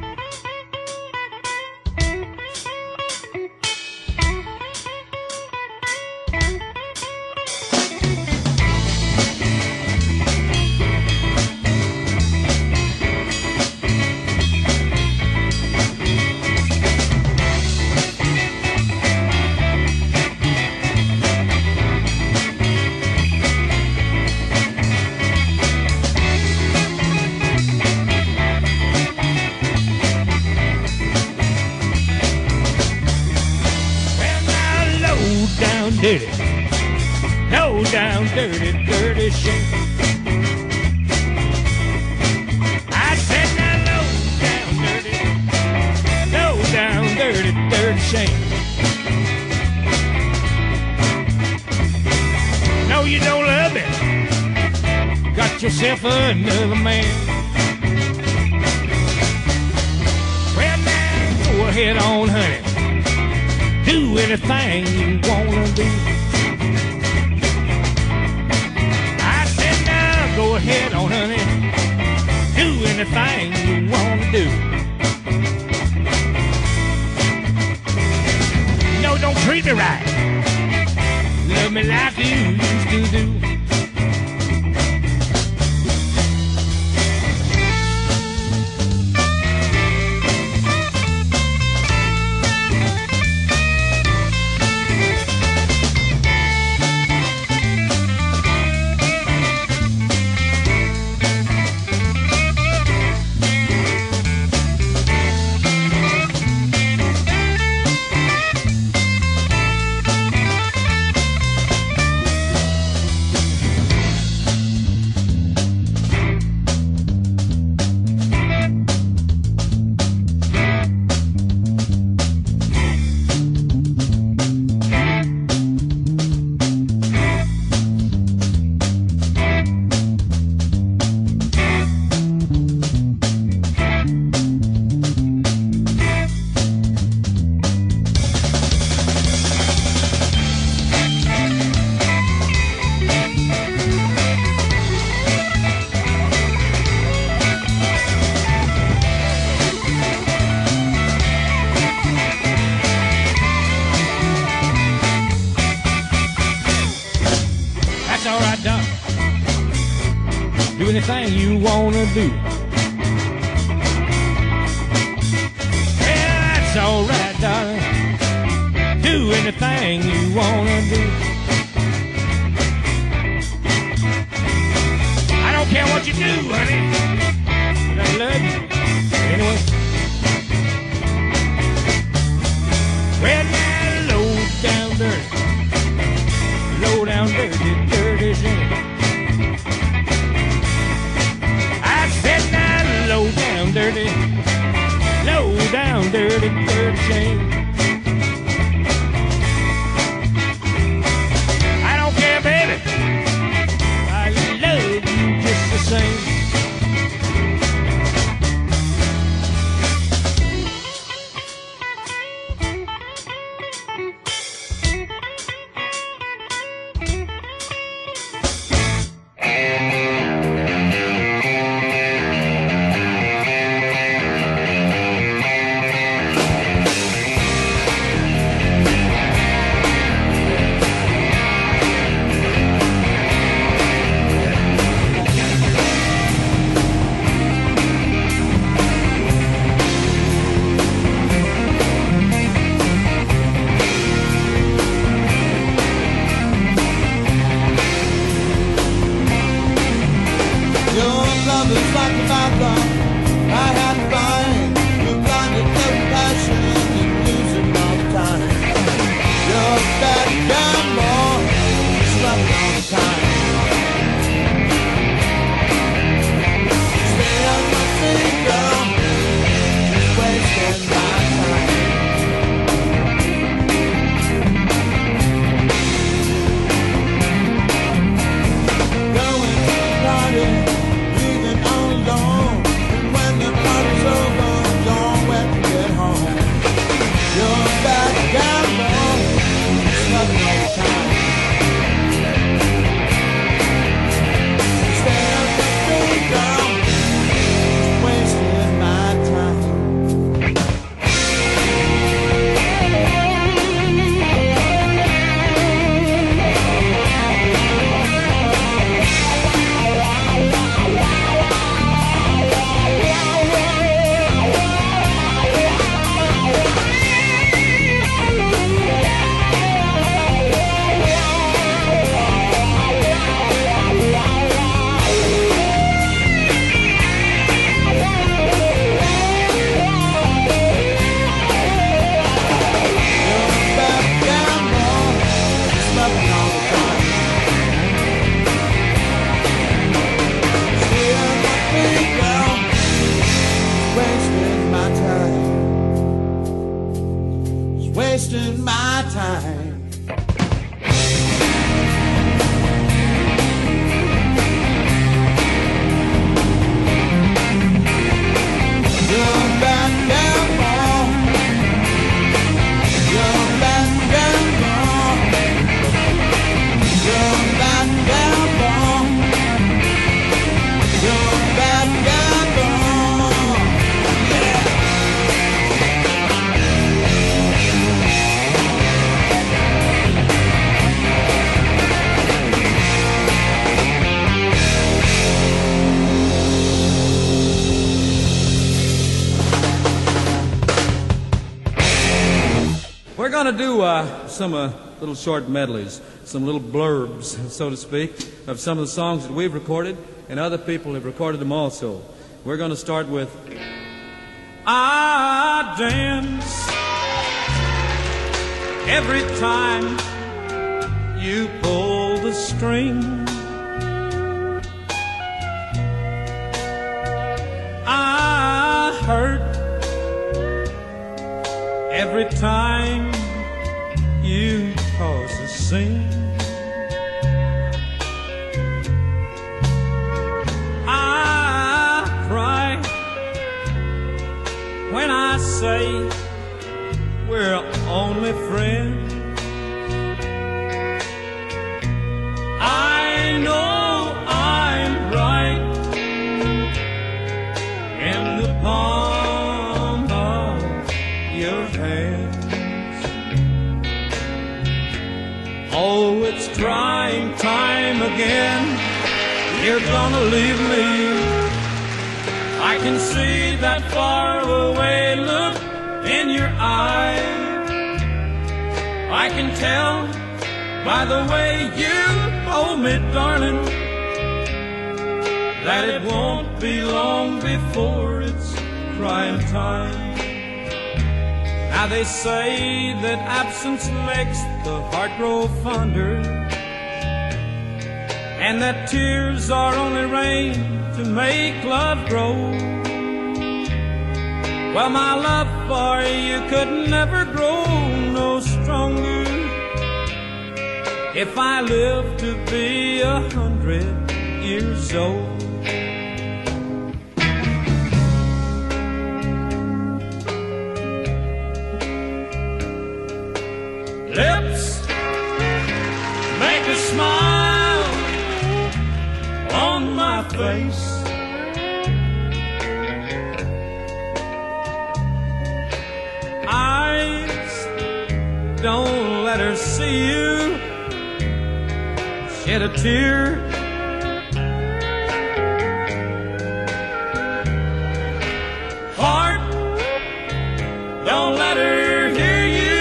Dirty, low down, dirty shame. I said now low down, dirty shame. No, you don't love it. Got yourself another man. Well, now go ahead on, honey. Do anything you wanna do. I said now go ahead on, honey. Do anything you wanna do. No, don't treat me right. Love me like you used to do. Anything you wanna do. Yeah, that's alright, darling. Do anything you wanna do. I don't care what you do, honey. I love you anyway. Well, now low down dirty shame. Low down, dirty shame. I don't care, baby. I love you just the same. I thought I had fine. You're blinded to passion and losing all the time. You're a bad gamble, swept all the time. Stay on my feet, girl, just wasting my time. Going to the party, leaving all alone. And when the party's over, don't wait to get home. You're a bad gamble, swept all the time. Stay on my feet, girl, just wasting my time. Wasting my time. You're a bad gamble. You're a bad gamble. You're a bad gamble. You're a bad gamble. Yeah. We're going to do some little short medleys, some little blurbs, so to speak, of some of the songs that we've recorded, and other people have recorded them also. We're going to start with I dance every time you pull the string. I hurt every time you cause a scene. I cry when I say we're only friends. I know I'm right in the palm of your hand. Oh, it's trying time again. You're gonna leave me. I can see that far away look in your eyes. I can tell by the way you hold me, darling, that it won't be long before it's crying time. Now they say that absence makes the heart grow fonder, and that tears are only rain to make love grow. Well, my love for you could never grow no stronger if I live to be 100 years old. Lips make a smile on my face. Eyes, don't let her see you shed a tear. Heart, don't let her hear you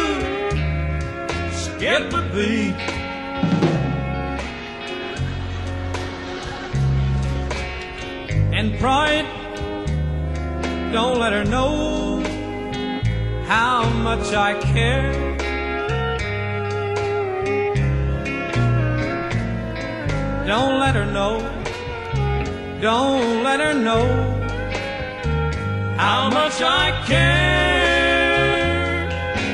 skip a beat. And and pride. Don't let her know how much I care. Don't let her know, don't let her know how much I care.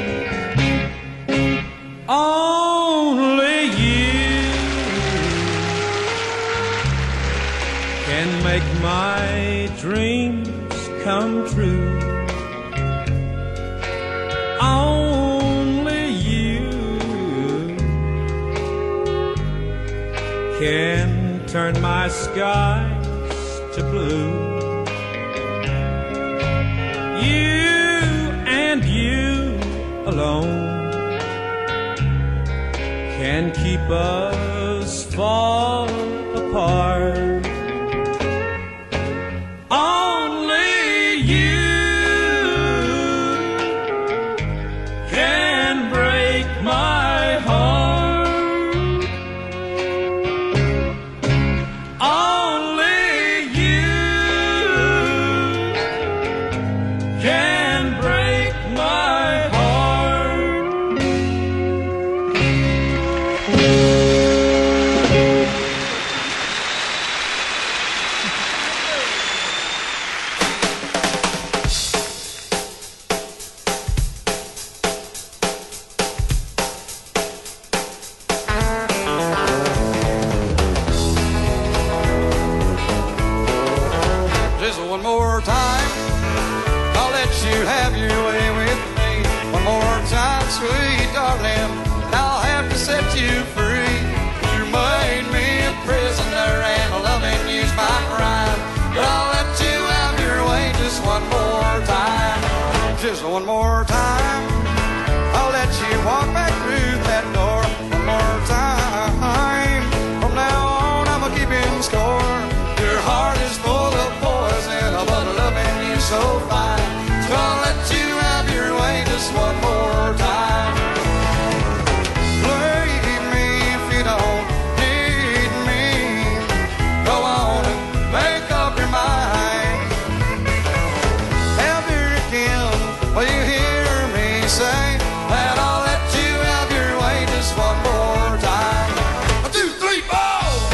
Only you can make my dreams come true. Only you can turn my skies to blue. You and you alone can keep us far apart. Only you can break my heart. Only you can break my heart. Just one more time, I'll let you have your way with me. One more time, sweet darling, and I'll have to set you free. You made me a prisoner and loving you's my crime. But I'll let you have your way just one more time. Just one more time, I'll let you walk back through that door. One more time, from now on I'm a keeping score. Your heart is full of poison, but loving you so fine. So I'll let you have your way just one more time. Leave me if you don't need me. Go on and make up your mind. Ever again, will you hear me say that I'll let you have your way just one more time? 1, 2, 3, 4.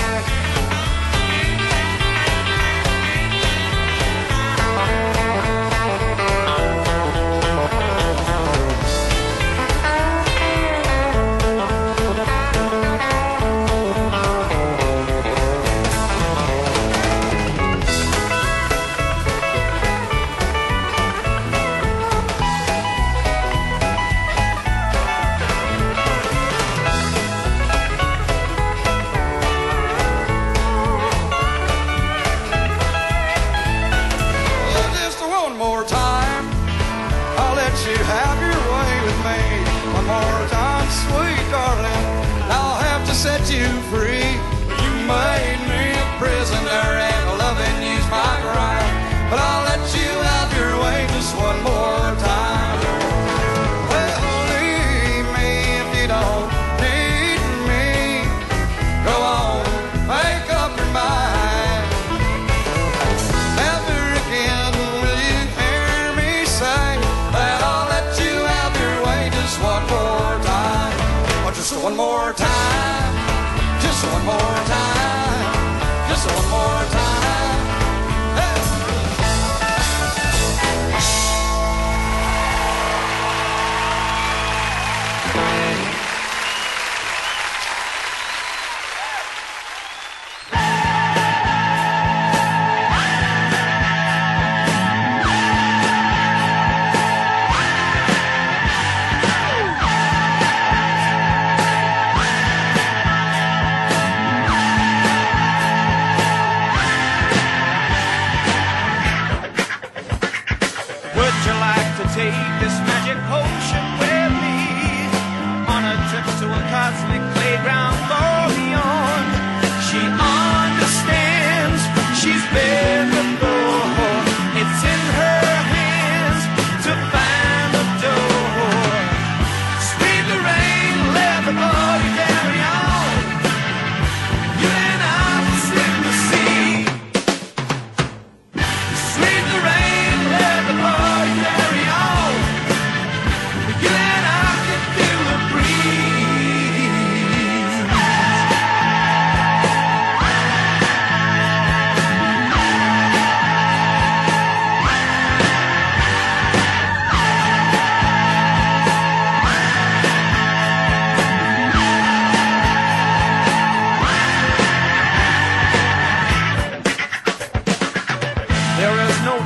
Just one more time, I'll let you have your way with me. One more time, sweet darling, I'll have to set you free. You made me a prisoner and loving you's my crime. But I'll let you have your way just one more time. Well, leave me if you don't need me. Go on, make up your mind. Never again will you hear me say that I'll let you have your way just one more time. Oh, just one more time. Just one more time. Just one more time. Hey. Would you like to take this magic potion with me on a trip to a cosmic playground far beyond? She understands, she's been before. It's in her hands to find the door. Sweet Lorraine, let the party carry on. You and I will sing the sea.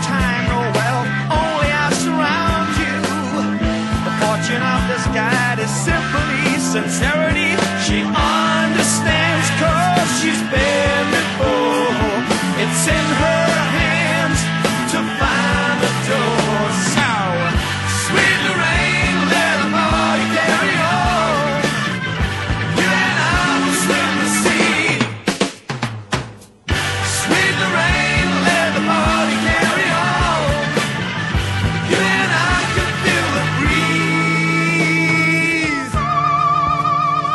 time, no wealth, only I surround you. The fortune of this guide is simply sincerity. She understands 'cause she's been before. It's in her hands to find the door. So, sweet Lorraine, let the party carry on. You and I will swim the sea. Sweet Lorraine, let the party carry on. You and I can feel the breeze.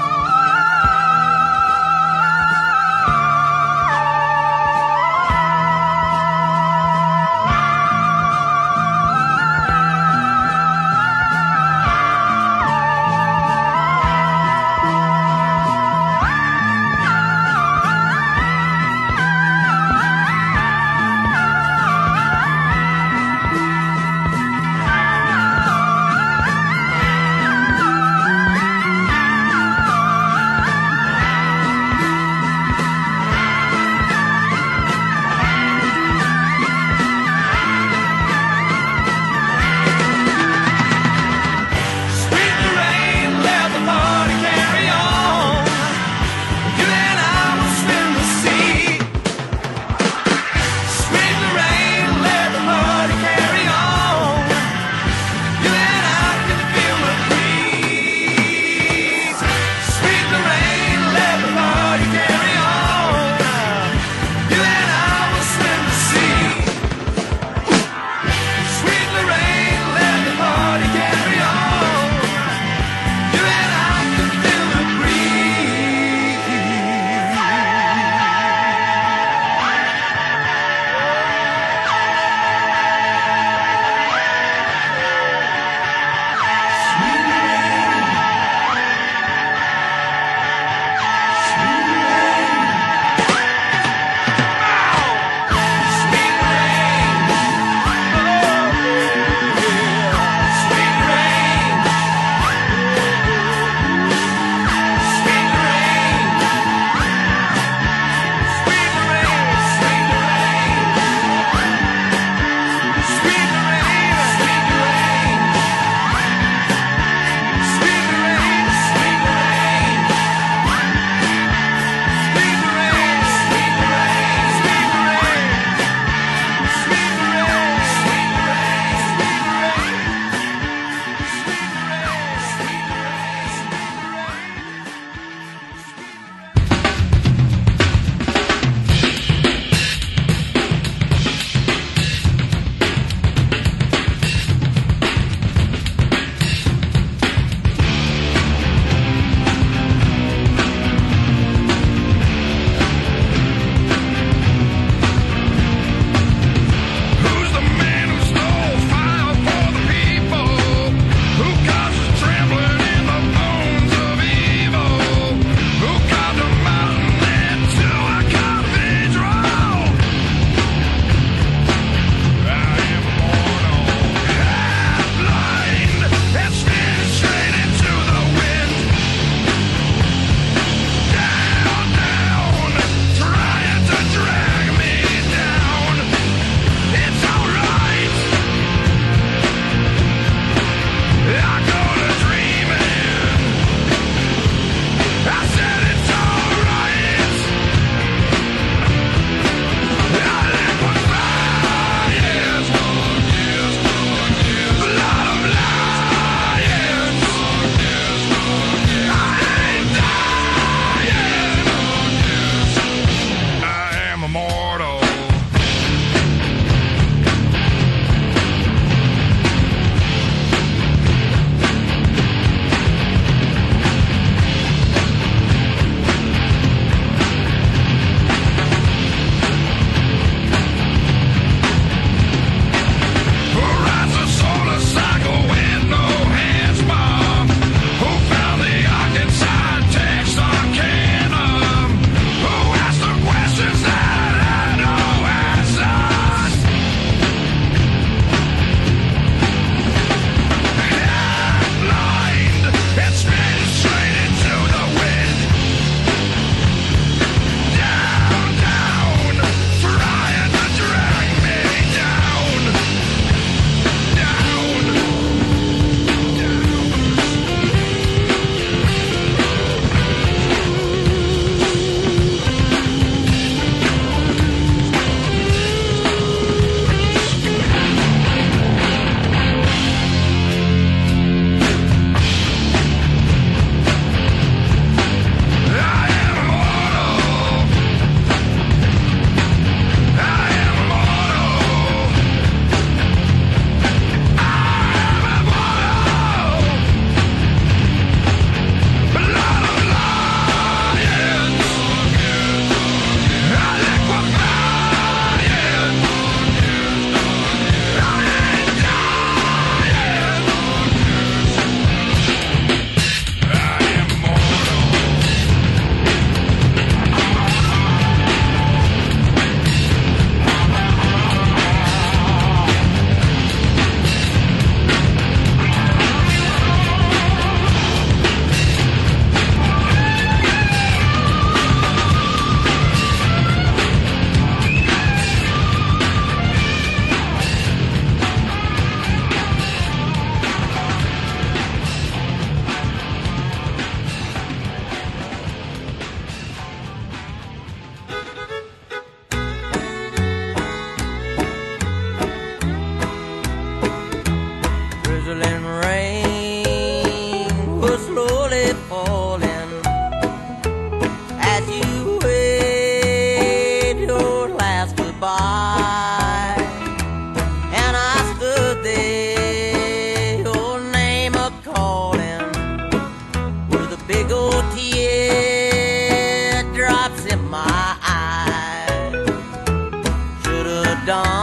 there, your name a-calling, with a big old tear drops in my eye. Should've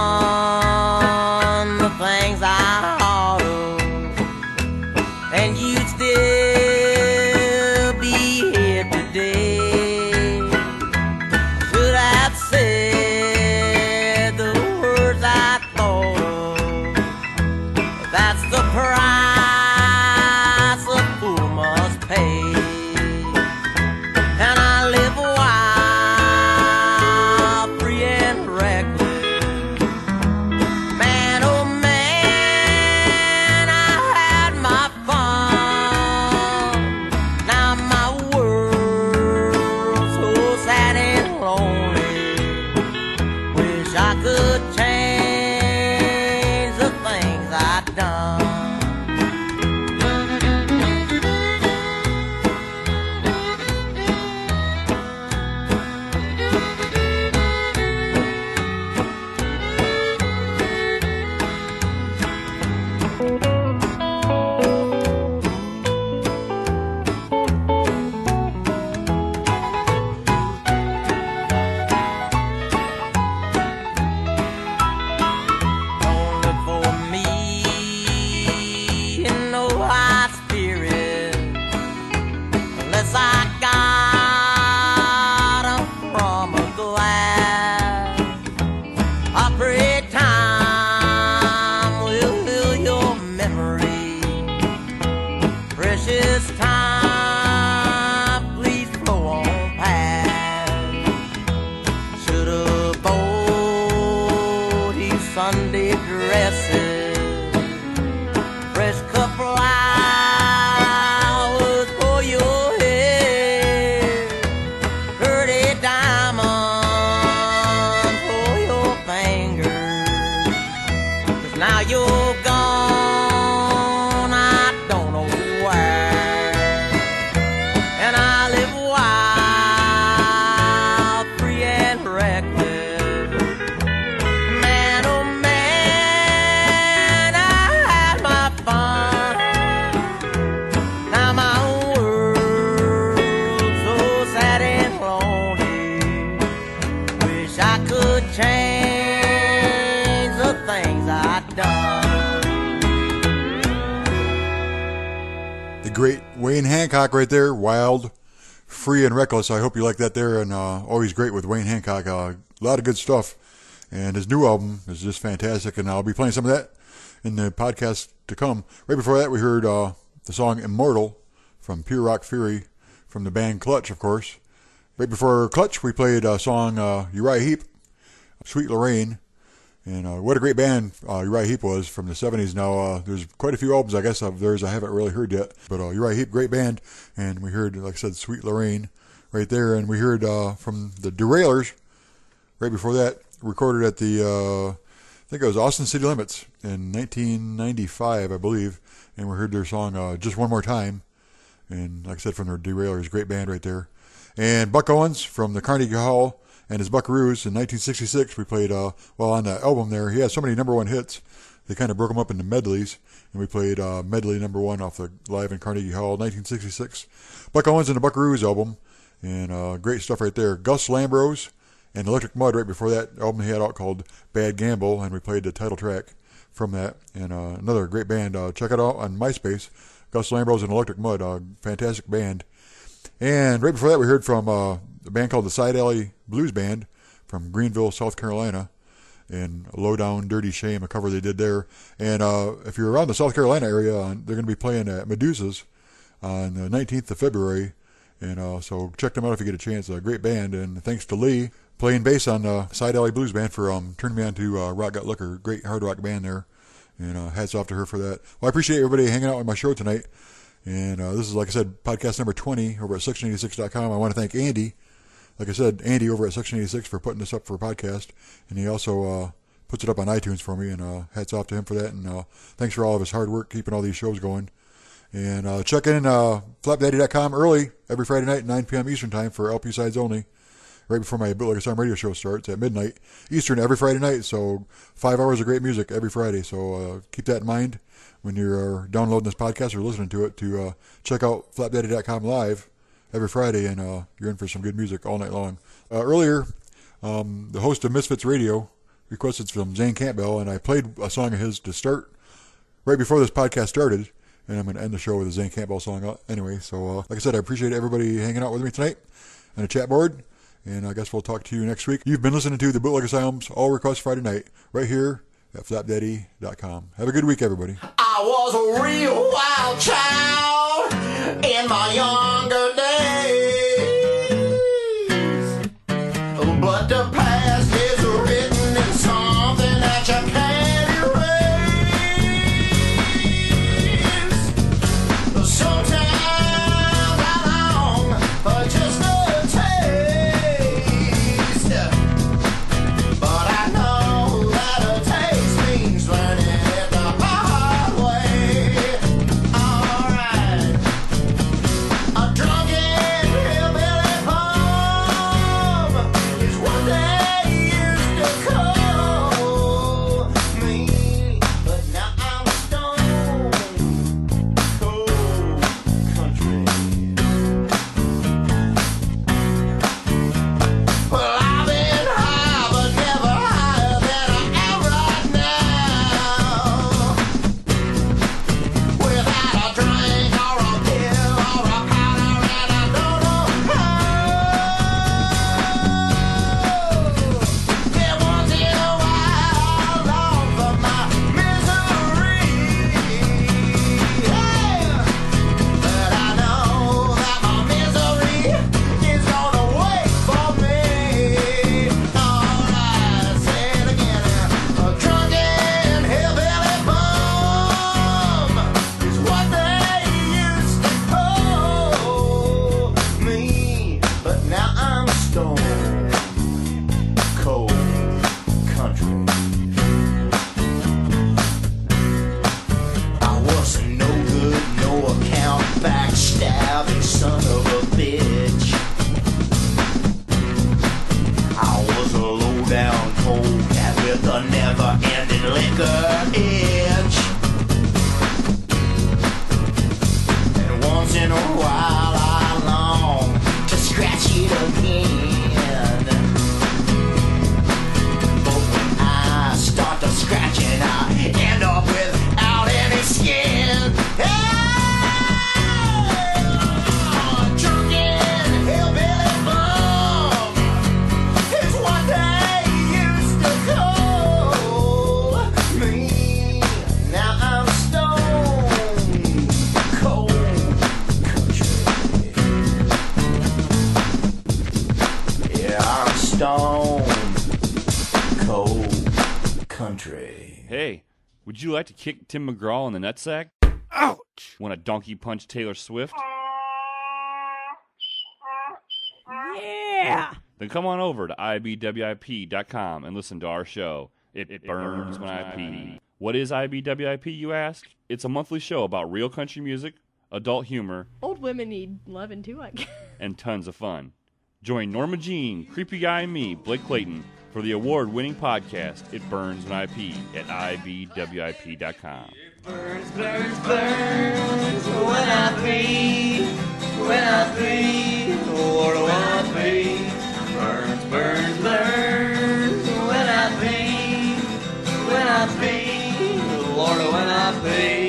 done the things I oughta, and you'd still be here today. Should have said the words I thought of. That's the price a fool must pay. And I live wild, free and reckless. Man, oh man, I had my fun. Now my world's so sad and lonely. Wish I could change the things I'd done. Only for me and no high spirit, unless I got 'em from a glass. I pray time will heal your memory. Precious time, please flow on past. Should've bought you Sunday dresses, fresh cut flowers for your hair, pretty diamonds for your fingers. 'Cause now you're gone, I don't know where. And I live wild, free and reckless. Man, oh man, I had my fun. Now my world's so sad and lonely. Wish I could change the things I'd done. The great Wayne Hancock right there, wild, free, and reckless. I hope you like that there, and always great with Wayne Hancock. A lot of good stuff, and his new album is just fantastic, and I'll be playing some of that in the podcast to come. Right before that, we heard the song Immortal from Pure Rock Fury from the band Clutch, of course. Right before Clutch, we played a song Uriah Heep, Sweet Lorraine. And what a great band Uriah Heep was from the 70s. Now, there's quite a few albums, I guess, of theirs I haven't really heard yet. But Uriah Heep, great band. And we heard, like I said, Sweet Lorraine right there. And we heard from the Derailers right before that, recorded at the, I think it was Austin City Limits in 1995, I believe. And we heard their song Just One More Time. And like I said, from the Derailers, great band right there. And Buck Owens from the Carnegie Hall and his Buckaroos in 1966. We played, on the album there, he had so many number one hits, they kind of broke them up into medleys, and we played medley number one off the Live in Carnegie Hall, 1966. Buck Owens and the Buckaroos album, and great stuff right there. Gus Lambros and Electric Mud right before that album he had out called Bad Gamble, and we played the title track from that. And another great band. Check it out on MySpace. Gus Lambros and Electric Mud, fantastic band. And right before that, we heard from a band called the Side Alley Blues Band from Greenville, South Carolina, and Low Down Dirty Shame, a cover they did there. And if you're around the South Carolina area, they're going to be playing at Medusa's on the 19th of February. And so check them out if you get a chance. A great band. And thanks to Lee playing bass on the Side Alley Blues Band for turning me on to Rock Got Liquor. Great hard rock band there. And hats off to her for that. Well, I appreciate everybody hanging out with my show tonight. And this is, like I said, podcast number 20 over at Section86.com. I want to thank Andy. Like I said, Andy over at Section86 for putting this up for a podcast. And he also puts it up on iTunes for me. And hats off to him for that. And thanks for all of his hard work keeping all these shows going. And check in FlapDaddy.com early every Friday night at 9 p.m. Eastern Time for LP Sides only. right before my Bootleg Asylum radio show starts at midnight Eastern every Friday night. So 5 hours of great music every Friday. So keep that in mind when you're downloading this podcast or listening to it, to check out flapdaddy.com live every Friday, and you're in for some good music all night long. Earlier, the host of Misfits Radio requested from Zane Campbell, and I played a song of his to start right before this podcast started, and I'm going to end the show with a Zane Campbell song anyway. So, like I said, I appreciate everybody hanging out with me tonight on the chat board, and I guess we'll talk to you next week. You've been listening to the Bootleg Asylum's All Request Friday Night right here at flapdaddy.com. Have a good week, everybody. I was a real wild child in my younger days, but the past is written in something that you can't erase. Sometimes I long for just a taste, but I know that a taste means learning it the hard way. Alright, a drunken hillbilly bum is what they used to call me, but now I'm stone cold country. Well, I've been high, but never higher than I am right now. Without a drink or a pill or a powder, and I don't know how. Then once in a while, I long for my misery. Yeah. But I know that my misery is gonna wait for me. Alright, say it again. A drunken hillbilly bum is what they used to call me, but now I'm stone cold country. I was a no good, no account, backstabbing son of a bitch. I was a low down cold cat with a never ending liquor itch. And once in a while I long to scratch it again. But when I start to scratching, I end up without any skin. Drunken hillbilly bum is what they used to call me. Now I'm stone cold country. Yeah, I'm stone cold country. Hey, would you like to kick Tim McGraw in the nutsack? Ouch! Want to donkey punch Taylor Swift? Yeah! Then come on over to ibwip.com and listen to our show. It burns when I pee. What is IBWIP, you ask? It's a monthly show about real country music, adult humor, Old women need loving too, I guess. and tons of fun. Join Norma Jean, Creepy Guy, and me, Blake Clayton, for the award-winning podcast, It Burns When I Pee, at ibwip.com. Burns, burns, burns when I pee, when I pee, Lord, when I pee. Burns, burns, burns when I pee, when I pee, Lord, when I pee.